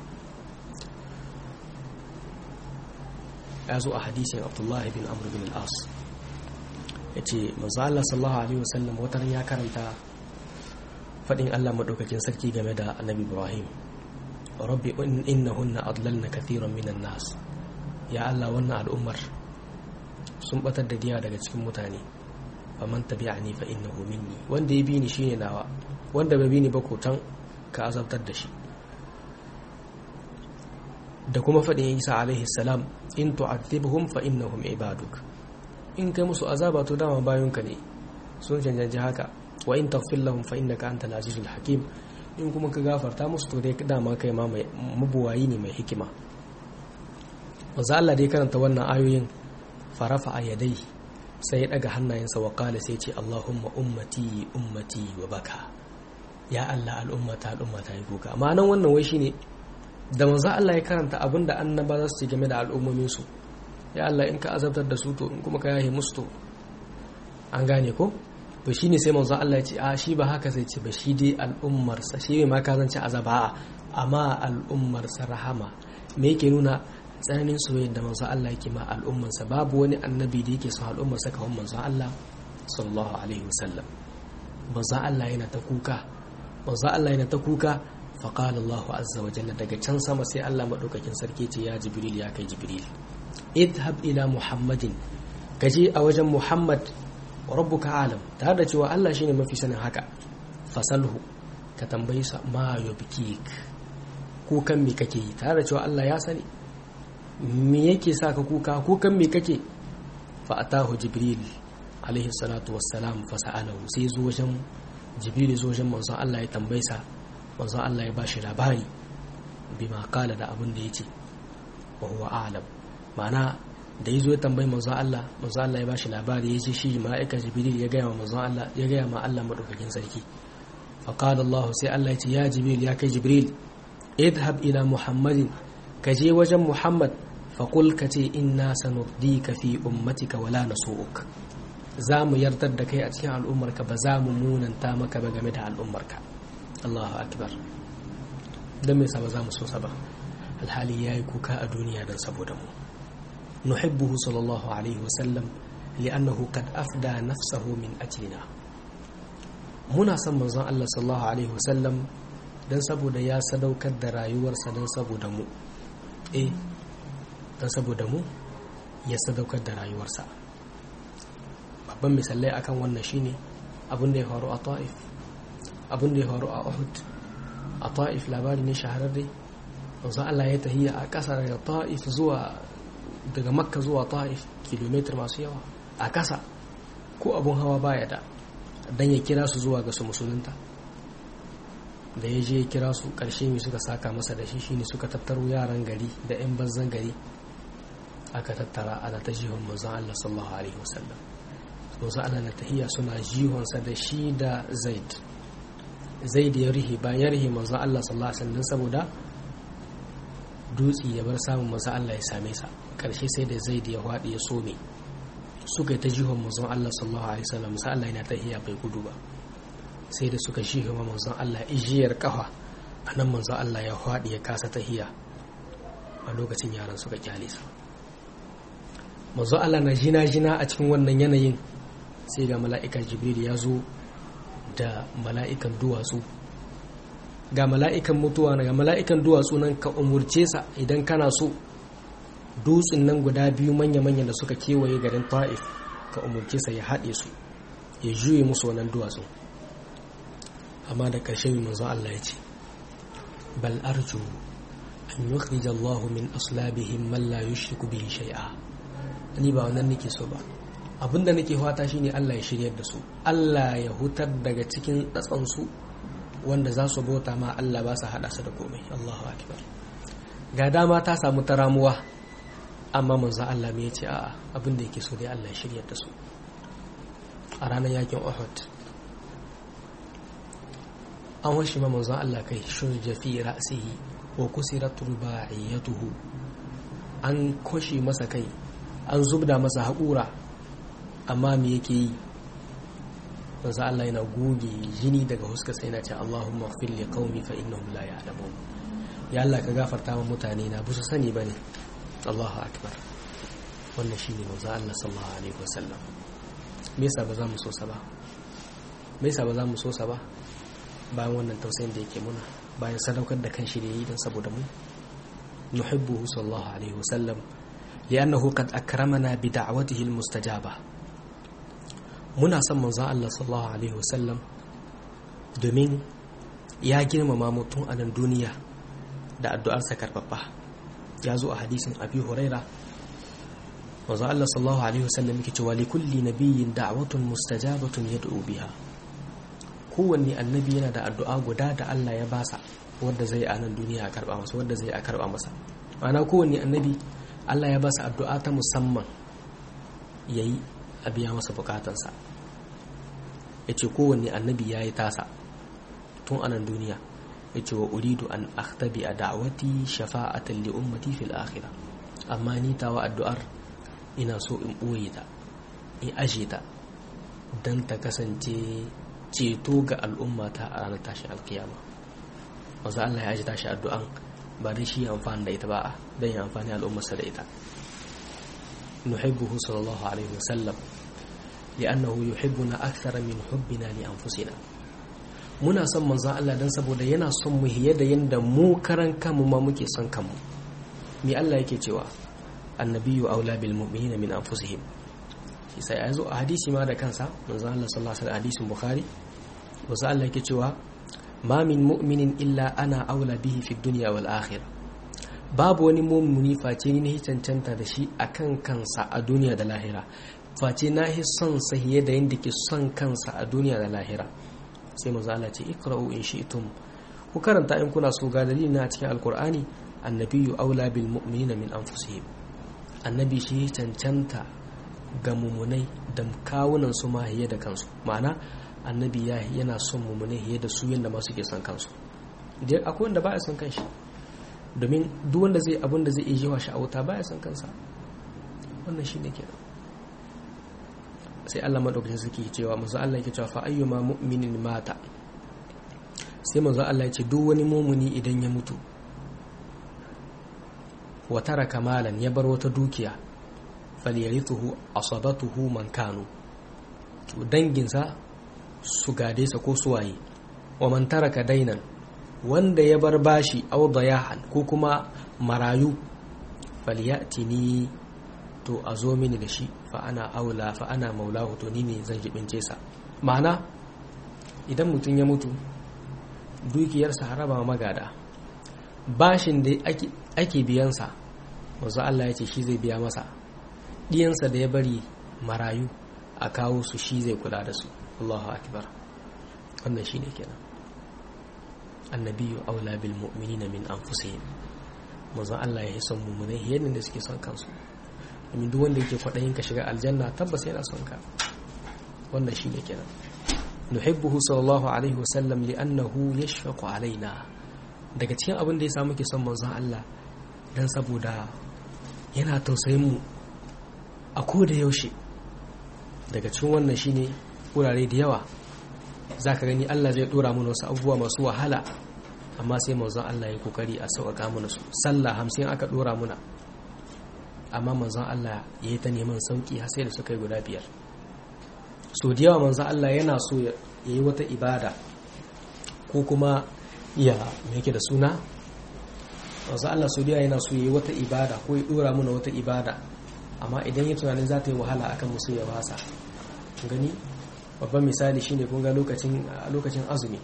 ya zo a hadisin abdullahi bin amr bin al'as ya ce manzo Allah sallallahu alaihi wasallam wataran ya karanta faɗin Allah maɗaukakin sarki game da annabi Ibrahim rabbi innahunna adlalna kathiran minan nas ya Allah wannan al'ummar sun batar da diya daga cikin mutane faman tabi'ani fa innahu minni wanda ya bi ni shine nawa wanda bai bi ni ba kotan ka azabtar da shi da kuma fadin Isa alaihi salam in tu'adhibhum fa innahum ibaduk in kai musu azaba to dama bayunka ne sun cancanci haka wa in taghfir lahum fa innaka antal azizul hakim in kuma ka gafarta musu to dai dama kai ma mai mabuwayi ne mai hikima manzo Allah dai karanta wannan ayoyin farafa ayadai sai ya daga hannayensa wa kala sai ce Allahumma ummati ummati wa baka ya Allah al'ummata al'ummata ya kuka amma nan wannan wai shine da manzo Allah ya karanta abinda annaba za su ce game da al'ummomin su ya Allah in ka azabtar da su to in kuma ka yahe musu to an gane ko to shine sai manzo Allah ya ce a shi ba haka sai ce ba shi dai al'ummar sa shi bai ma ka zance azaba amma al'ummar sa rahama me yake nuna tsananin soyayya da manzo Allah yake ma al'ummansa babu wani annabi da yake son al'ummarsa kawai manzo Allah sallallahu alaihi wasallam manzo Allah yana ta kuka manzo Allah yana ta kuka fa qala Allahu azza wa jalla daga can sama sai Allah madaukakin sarki ce ya jibril ya kai jibril idhab ila muhammadin kaje a wajen muhammad rabbuka alam tare da cewa Allah shine mafi sanin haka fasalhu ka tambaye sa ma yubkik kukan me kake yi tare da cewa Allah ya sani me yake sa ka kuka kukan me kake fa atahu jibril alaihi salatu wassalam fa sa'alahu sai zo wajen jibril zo wajen manzon Allah ya tambaye sa manzon Allah ya bashi labari bima kala da abin da yace wa huwa a'lam ma'ana da yazo ya tambayi manzon Allah manzon Allah ya bashi labari yace shi ma'aika jibril ya ga manzon Allah ya ga ma Allah madaukakin sarki fa qala Allah sai Allah ya ce ya jibril ya kai jibril idhab ila muhammadin kaje wajen muhammad faƙul ka ce inna sanurdika fi ummatika wala nasu'uk za mu yardar da kai a cikin al'ummarka ba za mu munanta maka ba game da al'ummarka Allahu akbar don me ba za mu so sa ba alhali yayi kuka a duniya dan saboda mu nuhibbuhu sallallahu alaihi wasallam li'annahu qad afda nafsahu min ajlina muna son manzon Allah sallallahu alaihi wasallam dan saboda ya sadaukar da rayuwarsa dan saboda mu eh dan saboda mu ya sadaukar da rayuwarsa babban misalai akan wannan shine abin da ya faru a Taif abin da ya faru a Uhud a Taif labari ne shahararre wanzu Allah ya tahiya a ƙasa daga Taif zuwa daga Makka zuwa Taif kilomitar masu yawa a ƙasa ko abun hawa baya da dan ya kira su zuwa ga su musulunta da ya je kira su ƙarshe mai suka saka masa da shi shine suka tattaro yaran gari da 'yan banzan gari aka tattara ana ta jihon manzon Allah sallallahu alaihi wasallam manzon Allah na tahiyya suna jihonsa da shi da Zaid zaid ya rihe bayan rihe manzon Allah sallallahu alaihi wasallam saboda dutsi ya bar samun manzon Allah ya same sa karshe sai da zaid ya hwadi ya some suka ta jihon manzon Allah sallallahu alaihi wasallam manzon Allah yana tahiya bai gudu ba sai da suka shi ma manzon Allah ijiyar kafa anan manzon Allah ya hwadi ya kasa tahiya a lokacin yaran suka kyale sa manzon Allah na jina jina a cikin wannan yanayin sai ga mala'ika Jibril ya zo da mala'ikan duwatsu ga mala'ikan mutuwa ga mala'ikan duwatsu nan ka umurce sa idan kana so dutsen nan guda biyu manya-manya da suka kewaye garin Ta'if ka umurce sa ya haɗe su ya juye musu wannan duwatsu amma da ƙarshe mai manzo Allah ya ce bal arju an yukhrij Allah min aslabihim man la yushriku bihi shay'a ni ba wannan nake so ba abinda nake fata shine Allah ya shiryar da su Allah ya hutar daga cikin tsatsansu wanda za su bauta ma Allah ba su hada su da komai Allahu akbar ga dama ta samu taramuwa amma manzo Allah me yace a'a abinda yake so dai Allah ya shiryar da su a ranar yakin Uhud an washi ma manzo Allah kai shurja fi ra'sihi wa kusirat ruba'iyatuhu an koshi masa kai an zubda masa haƙura amma me yake yi manzo Allah yana goge jini daga huska sai yana ce Allahumma ighfir li qaumi fa innahum la ya'lamun ya Allah ka gafarta wa mutane na busu sani bane Allahu akbar wannan shine manzo Allah sallallahu alaihi wasallam me yasa ba za mu so sa ba me yasa ba za mu so sa ba bayan wannan tausayin da yake muna bayan sadaukar da kanshi da yi dan saboda mu nuhibbuhu sallallahu alaihi wasallam li'annahu qad akramana bi da'watihi almustajaba muna son manzon Allah sallallahu alaihi wasallam domin ya girmama mutum a nan duniya da addu'arsa karbabba ya zo a hadisin Abi Huraira manzon Allah sallallahu alaihi wasallam yake cewa li kulli nabiyyin da'watun mustajabatun yad'u biha kowanne annabi yana da addu'a guda da Allah ya basa wanda zai a nan duniya a karba masa wanda zai a karba masa ma'ana kowanne annabi Allah ya basa addu'a ta musamman yayi a biya masa bukatansa ya ce kowanne annabi ya yi tasa tun anan duniya ya ce wa uridu an akhtabi a da'awati shafa'atan li ummati fil akhirah amma ni tawa addu'ar ina so in ɓoye ta in aje ta don ta kasance ceto ga al'ummata a ranar tashin alkiyama wanzu Allah ya aje tashi addu'an ba dai shi amfani da ita ba don ya amfani al'ummarsa da ita nuhibbuhu sallallahu alaihi wasallam li'annahu yuhibbuna akthara min hubbina li anfusina muna son manzon Allah dan saboda yana son mu hiye da yanda mu karan kanmu ma muke son kanmu me Allah yake cewa annabiyyu aula bil mu'minina min anfusihim shi sai yazo a hadisi ma da kansa manzon Allah sallallahu alaihi wasallam hadisin bukhari manzon Allah yake cewa ma min mu'minin illa ana aula bihi fid dunya wal akhirah babu wani mummuni face ni ne cancanta da shi akan kansa a duniya da lahira face na hi son sahiye da yadda ke son kansa a duniya da lahira sai manzo Allah ce ikra'u in shi'tum ku karanta in kuna so ga dalili na cikin alqur'ani annabiyyu aula bil mu'minina min anfusihim annabi shi cancanta ga mumunai da kawunan su ma hiye da kansu ma'ana annabi ya yana son mumunai hiye da su yanda ma suke son kansu dai akwai wanda ba ya son kanshi domin duk wanda zai abin da zai iya jiwa shi a wuta ba ya son kansa wannan shine kenan sai Allah madaukakin suke cewa manzo Allah yake cewa fa ayyuma mu'minin mata sai manzo Allah ya ce duk wani mumuni idan ya mutu wa taraka malan ya bar wata dukiya falyarithuhu asabatuhu man kanu to danginsa su gade sa ko suwaye wa man taraka dainan wanda ya bar bashi aw dayahan ko kuma marayu falyatini to a zo mini da shi fa ana aula fa ana maulahu to ni ne zan jibince sa ma'ana idan mutum ya mutu dukiyarsa haraba magada bashin da ake ake biyansa wanzu Allah ya ce shi zai biya masa diyansa da ya bari marayu a kawo su shi zai kula da su Allahu akbar wannan shine kenan annabiyyu aula bil mu'minina min anfusihim manzon Allah ya son mu'minai yadda da suke son kansu duk wanda yake kwaɗayin ka shiga aljanna tabbas yana son ka wannan shine kenan nuhibbuhu sallallahu alaihi wasallam li'annahu yashfaqu alaina. Daga cikin abin da ya samu ke son manzon Allah dan saboda yana tausayin mu a koda yaushe. Daga cikin wannan shine wurare da yawa zaka gani Allah zai dora mana wasu abubuwa masu wahala amma sai manzon Allah ya kokari a sauƙaƙa mana su. Sallah hamsin aka dora muna amma manzon Allah ya yi ta neman sauki har sai da suka yi guda biyar. So da yawa manzon Allah yana so ya yi wata ibada ko kuma ya me yake da suna manzon Allah so da yawa yana so ya yi wata ibada ko ya dora mana wata ibada amma idan ya tunanin za ta yi wahala akan musu ya basa. Gani babban misali shine kun ga lokacin lokacin azumi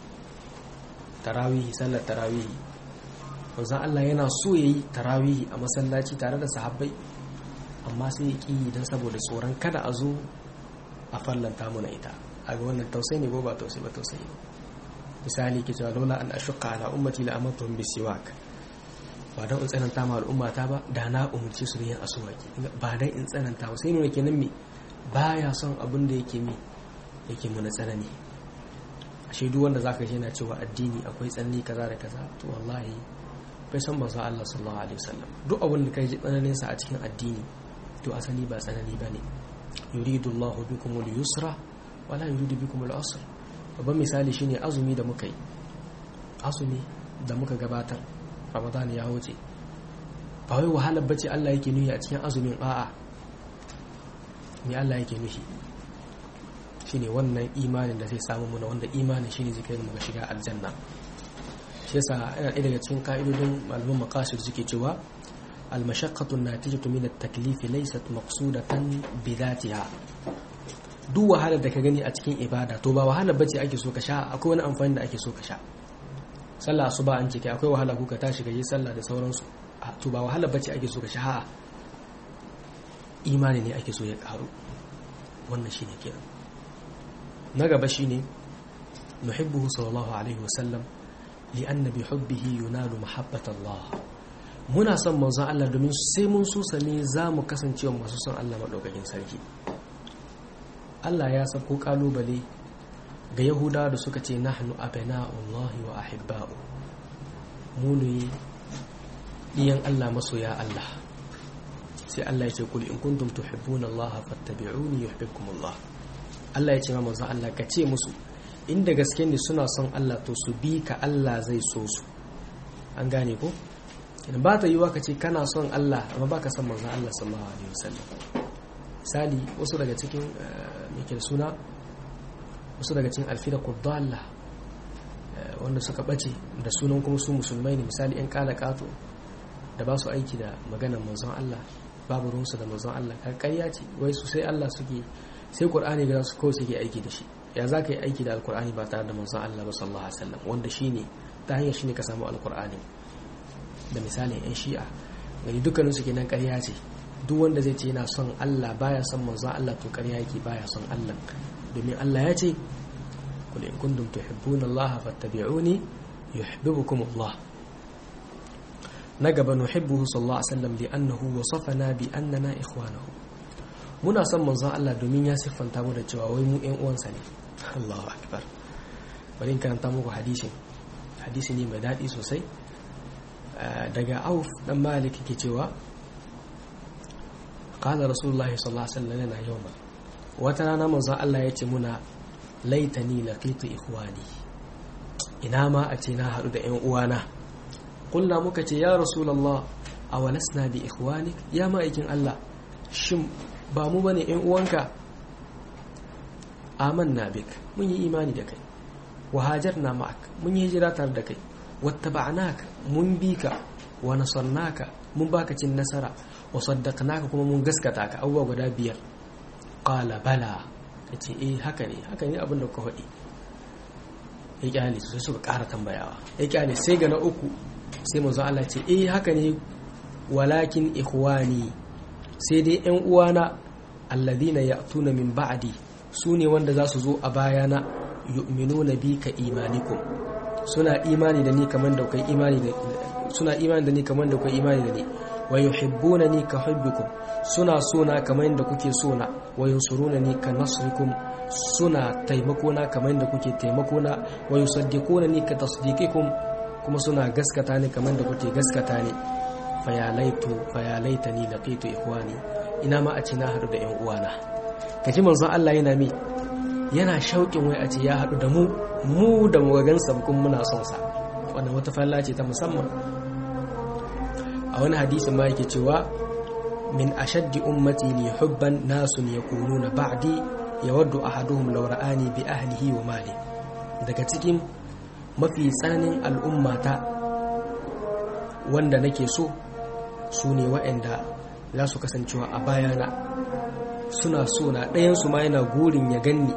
tarawihi, sallar tarawihi, manzon Allah yana so yayi tarawihi a masallaci tare da sahabbai amma sai ya ki dan saboda tsoron kada a zo a fallanta mu na ita. A ga wannan tausayi ne ko ba tausayi ba tausayi. Misali ke cewa lola an ashqa ala ummati la amartuhum bisiwak, ba dan in tsananta ma al'ummata ba da na umurce su yin aswaki. Ba dan in tsananta ba sai ne kenan me baya son abin da yake mi yake mu na tsanani. Ashe duk wanda zaka ji yana cewa addini akwai tsanani kaza da kaza to wallahi bai san manzo Allah sallallahu alaihi wasallam. Duk abin da kai ji tsananin sa a cikin addini to asali ba tsanani bane. Yuridu Allahu bikumul yusra wala yuridu bikumul usra. Babban misali shine azumi da muka yi. Azumi da muka gabatar Ramadan ya wuce. Ba wai wahalar bace Allah yake nuhi a cikin azumin a'a. Ni Allah yake nuhi shine wannan imanin da zai samu muna, wanda imanin shine zai kai mu ga shiga aljanna. Shi yasa yana ɗaya daga cikin ka'idodin malaman maqasid suke cewa al-mashaqqatu an-natijatu min at-taklif laysat maqsudatan bi dhatiha. Duk wahalar da ka gani a cikin ibada to ba wahalar bace ake so ka sha, akwai wani amfani da ake so ka sha. Sallah asuba an ce kai akwai wahala ku ka tashi ga yi sallah da sauransu, to ba wahalar bace ake so ka sha, imani ne ake so ya karu. Wannan shine kenan. Na gaba shine nuhibbuhu sallallahu alaihi wasallam li'anna bi hubbihi yunalu mahabbatallah. Muna son manzon Allah domin sai mun so sane zamu kasance masu son Allah madaukakin sarki. Allah ya sako kalubale ga Yahudawa da suka ce nahnu abna'ullahi wa ahibba'u. Mu ne diyan Allah masoya Allah. Sai Allah ya ce kul in kuntum tuhibbuna Allah fattabi'uni yuhibbukumullah. Allah ya ce ma manzon Allah ka ce musu inda gaske ne suna son Allah to su bi ka, Allah zai so su. An gane ko? Idan ba ta yiwa ka ce kana son Allah amma baka son manzon Allah sallallahu alaihi wasallam. Misali wasu daga cikin me ke suna wasu daga cikin alfiraqud dalla wanda suka bace da sunan kuma su musulmai ne, misali in kala kato da ba su aiki da maganar manzon Allah, babu ruwansu da manzon Allah, ka ƙarya ce wai su sai Allah suke, sai Qur'ani ga su kawai suke aiki da shi. Ya za ka yi aiki da alkur'ani ba tare da manzon Allah ba sallallahu alaihi wasallam, wanda shine ta hanyar shine ka samu alkur'ani. Da misalin yan shi'a gani dukkanin su kenan ƙarya ce. Duk wanda zai ce yana son Allah baya son manzon Allah to ƙarya yake, baya son Allah, domin Allah ya ce kul in kuntum tuhibbuna Allah fattabi'uni yuhibbukum Allah. Na gaba nuhibbuhu sallallahu alaihi wasallam li'annahu wasafana bi annana ikhwanahu. Muna son manzon Allah domin ya siffanta mu da cewa wai mu ƴan uwansa ne. Allahu akbar. Bari in karanta muku hadisin. Hadisi ne mai daɗi sosai. Daga Auf dan Malik yake cewa qala Rasulullahi sallallahu alaihi wasallam lana yawma. Wata rana manzon Allah ya ce muna laitani laqitu ikhwani. Ina ma a ce na haɗu da ƴan uwana. Qulna muka ce ya Rasulullah awalasna bi ikhwanik, ya ma'aikin Allah shin ba mu bane ƴan uwanka? Amanna bik, mun yi imani da kai. Wa hajarna ma'ak, mun yi hijira tare da kai. Wattaba'naka, mun bi ka. Wa nasarnaka, mun baka cin nasara. Wa saddaqnaka, kuma mun gaskata ka. Abubuwa guda biyar. Qala bala, yace eh haka ne, haka ne abin da ka faɗi. Ya kyale sai suka ƙara tambayawa. Ya kyale sai ga na uku sai manzo Allah ce eh haka ne, walakin ikhwani, sai dai ƴan uwana alladhina ya'tuna min ba'di, sune wanda za su zo a bayana, yu'minuna bi ka imanikum, suna imani da ni kamar da kai imani da suna imani da ni kamar da kai imani da ni, wa yuhibbunani ka hubbikum suna sona kamar yadda kuke sona wa yansurunani ka nasrikum suna taimakona kamar yadda kuke taimakona wa yusaddiqunani ka tasdiqikum kuma suna gaskata ni kamar yadda kuke gaskata ni fa ya laitu fa ya laitani laqitu ikhwani ina ma a ce na haɗu da ƴan uwana kaji manzon Allah yana mi yana shauƙin wai a ce ya haɗu da mu mu da mu gansa kuma muna son sa wannan wata falla ce ta musamman. A wani hadisi ma yake cewa min ashaddi ummati li hubban nasun yakununa ba'di yawaddu ahaduhum law ra'ani bi ahlihi wa mali. Daga cikin mafi tsananin al'ummata wanda nake so su ne waɗanda za su kasancewa a bayana suna so na ɗayansu ma yana gurin ya ganni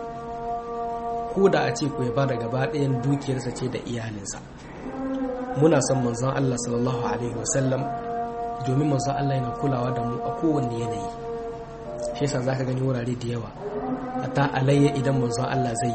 ko da a ce ku ya ba da gaba ɗayan dukiyarsa ce da iyalinsa. Muna son manzon Allah sallallahu alaihi wasallam domin manzon Allah yana kulawa da mu a kowanne yanayi. Shi yasa zaka gani wurare da yawa hatta alayya idan manzon Allah zai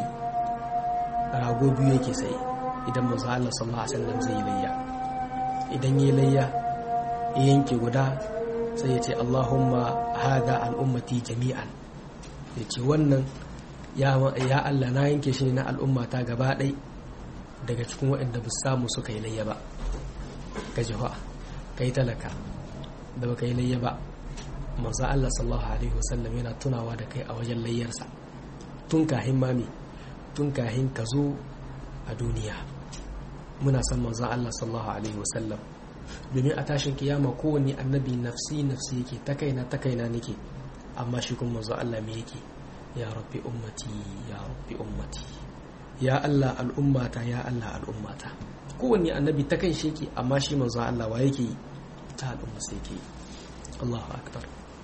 rago biyu yake sai idan manzon Allah sallallahu alaihi wasallam zai layya idan yayi layya ya yanke guda sai ya ce Allahumma hada an ummati jami'an, ya ce wannan ya Allah na yanke shi ne na al'ummata gaba ɗai daga cikin waɗanda ba samu suka yi layya ba. Ka jiwa ka yi talaka da ba ka yi layya ba manzo Allah sallallahu alaihi wasallam yana tunawa da kai a wajen layyarsa tun kahin mami tun kahin ka zo a duniya. Muna san manzo Allah sallallahu alaihi wasallam domin a tashin kiyama kowanne annabi nafsi nafsi yake ta kaina ta kaina nake, amma shi kuma manzo Allah me yake ya rabbi ummati ya rabbi ummati ya Allah al'ummata ya Allah al'ummata. Kowanne annabi ta kan shi yake, amma shi manzo Allah wa yake ta al'umma sai yake. Allahu akbar.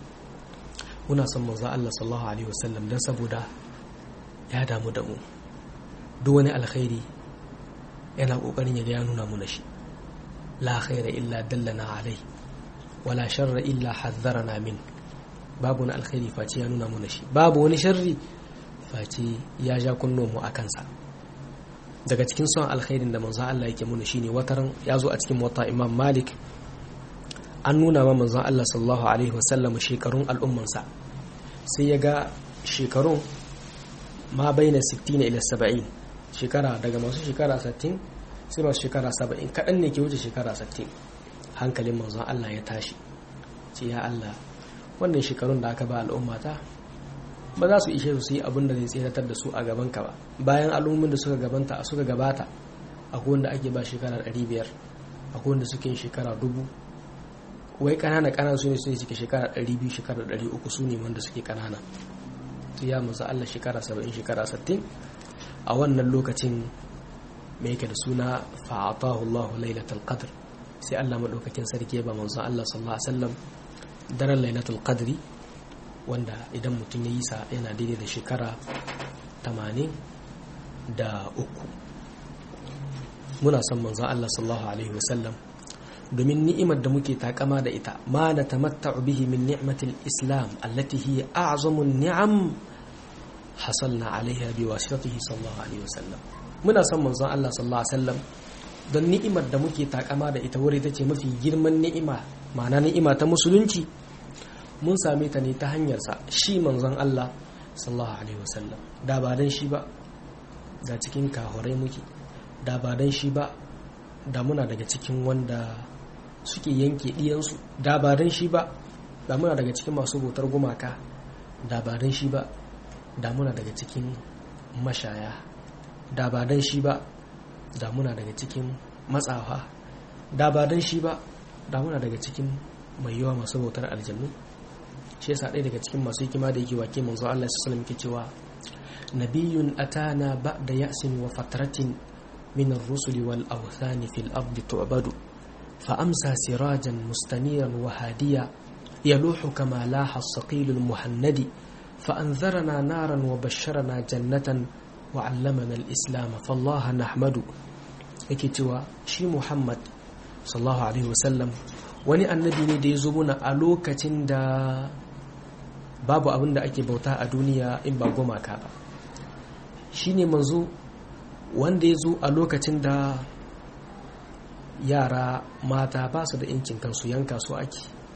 Muna son manzo Allah sallallahu alaihi wasallam dan saboda ya damu da mu. Duk wani alkhairi yana kokarin ya ga ya nuna mu na shi. La khaira illa dallana alai wala sharra illa hadharana min. Babu wani alkhairi face ya nuna mu na shi, babu wani sharri face ya ja kunno mu akan sa. Daga cikin son alkhairin da manzo Allah yake muna shine wataran yazo a cikin Muwatta Imam Malik an nuna ma manzo Allah sallallahu alaihi wasallam shekarun al'ummansa, sai ya ga shekarun ma baina sittin ila saba'in, shekara daga masu shekara sittin sai masu shekara saba'in, kadan ne ke wuce shekara sittin. Hankalin manzo Allah ya tashi, ce ya Allah wannan shekarun da aka ba al'ummata ba za su ishe su yi abin da zai tseratar da su a gabanka ba. Bayan al'ummin da suka gabanta suka gabata akwai wanda ake ba shekara ɗari biyar, akwai wanda suke yin shekara dubu, wai ƙanana ƙanana su ne su ne suke shekara ɗari biyu shekara ɗari uku, su ne wanda suke ƙanana. To ya manzo Allah shekara saba'in shekara sittin. A wannan lokacin me yake da suna fa'atahu Allahu lailatul qadr, sai Allah madaukakin sarki ya ba manzo Allah sallallahu alaihi wasallam daren lailatul qadri, wanda idan mutum ya yi sa yana daidai da shekara tamanin da uku. Muna son manzon Allah sallallahu alaihi wasallam domin ni'imar da muke takama da ita, ma na tamatta'u bihi min ni'matil islam allati hiya a'zamun ni'am hasalna alaiha bi wasitatihi sallallahu alaihi wasallam. Muna son manzon Allah sallallahu alaihi wasallam don ni'imar da muke takama da ita wuri tace mafi girman ni'ima, ma'ana ni'ima ta musulunci mun same ta ne ta hanyarsa shi manzon Allah sallallahu alaihi wasallam. Da ba dan shi ba da cikin kahurai muke, da ba dan shi ba da muna daga cikin wanda suke yanke diyansu, da ba dan shi ba da muna daga cikin masu bautar gumaka, da ba dan shi ba da muna daga cikin mashaya, da ba dan shi ba da muna daga cikin matsafa, da ba dan shi ba da muna daga cikin mai yawa masu bautar aljannu. Shi yasa ɗaya daga cikin masu hikima da yake wake manzo Allah sallallahu alaihi wasallam yake cewa nabiyyun atana ba'da ya'sin wa fatratin min ar-rusuli wal awthani fil ardi tu'badu fa amsa sirajan mustaniran wa hadiya yaluhu kama laha as-saqil al-muhannadi fa anzarna naran wa basharna jannatan wa 'allamana al-islam fallaha nahmadu. Yake cewa shi Muhammad sallallahu alaihi wasallam wani annabi ne da ya zo muna a lokacin da babu abin da ake bauta a duniya in ba gumaka ba. Shi ne manzo wanda ya zo a lokacin da yara mata ba su da incin kansu, yanka su ake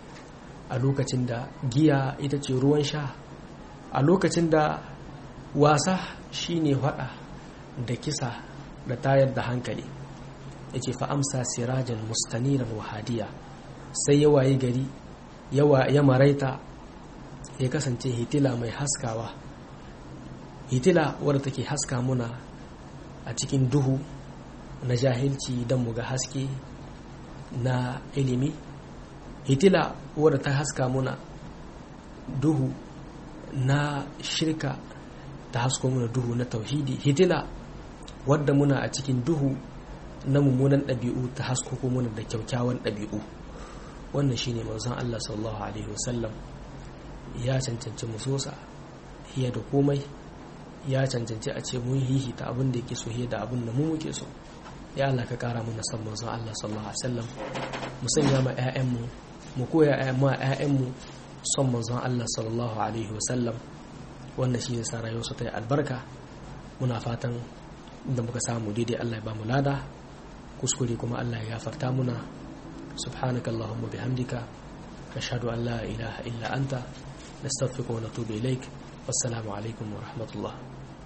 a lokacin da giya ita ce ruwan sha, a lokacin da wasa shine hada da kisa da tayar da hankali. Yace fa amsa sirajan mustaniran wa hadiya, sai ya waye gari yawa ya maraita ya kasance hitila mai haskawa, hitila wadda take haska muna a cikin duhu na jahilci don mu ga haske na ilimi, hitila wadda ta haska muna duhu na shirka, ta hasko muna duhu na tauhidi, hitila wadda muna a cikin duhu na mummunan ɗabi'u ta hasko muna da kyaukyawan ɗabi'u. Wannan shine manzon Allah sallallahu alaihi wasallam, ya cancanci mu sosa hiya da komai, ya cancanci a ce mun hihita abin da yake so hiya da abin da mu muke so. Ya Allah ka kara mana san manzon Allah sallallahu alaihi wasallam, mu sanya ma ƴaƴanmu mu koya ma ƴaƴanmu son manzon Allah sallallahu alaihi wasallam. Wannan shi yasa rayuwarsu ta yi albarka. Muna fatan da muka samu daidai Allah ya ba mu lada, kuskure kuma Allah ya gafarta muna. subhanakallahumma bihamdika nashhadu an la ilaha illa anta nastaghfiruka wa natubu ilaik. wassalamu alaikum wa rahmatullah.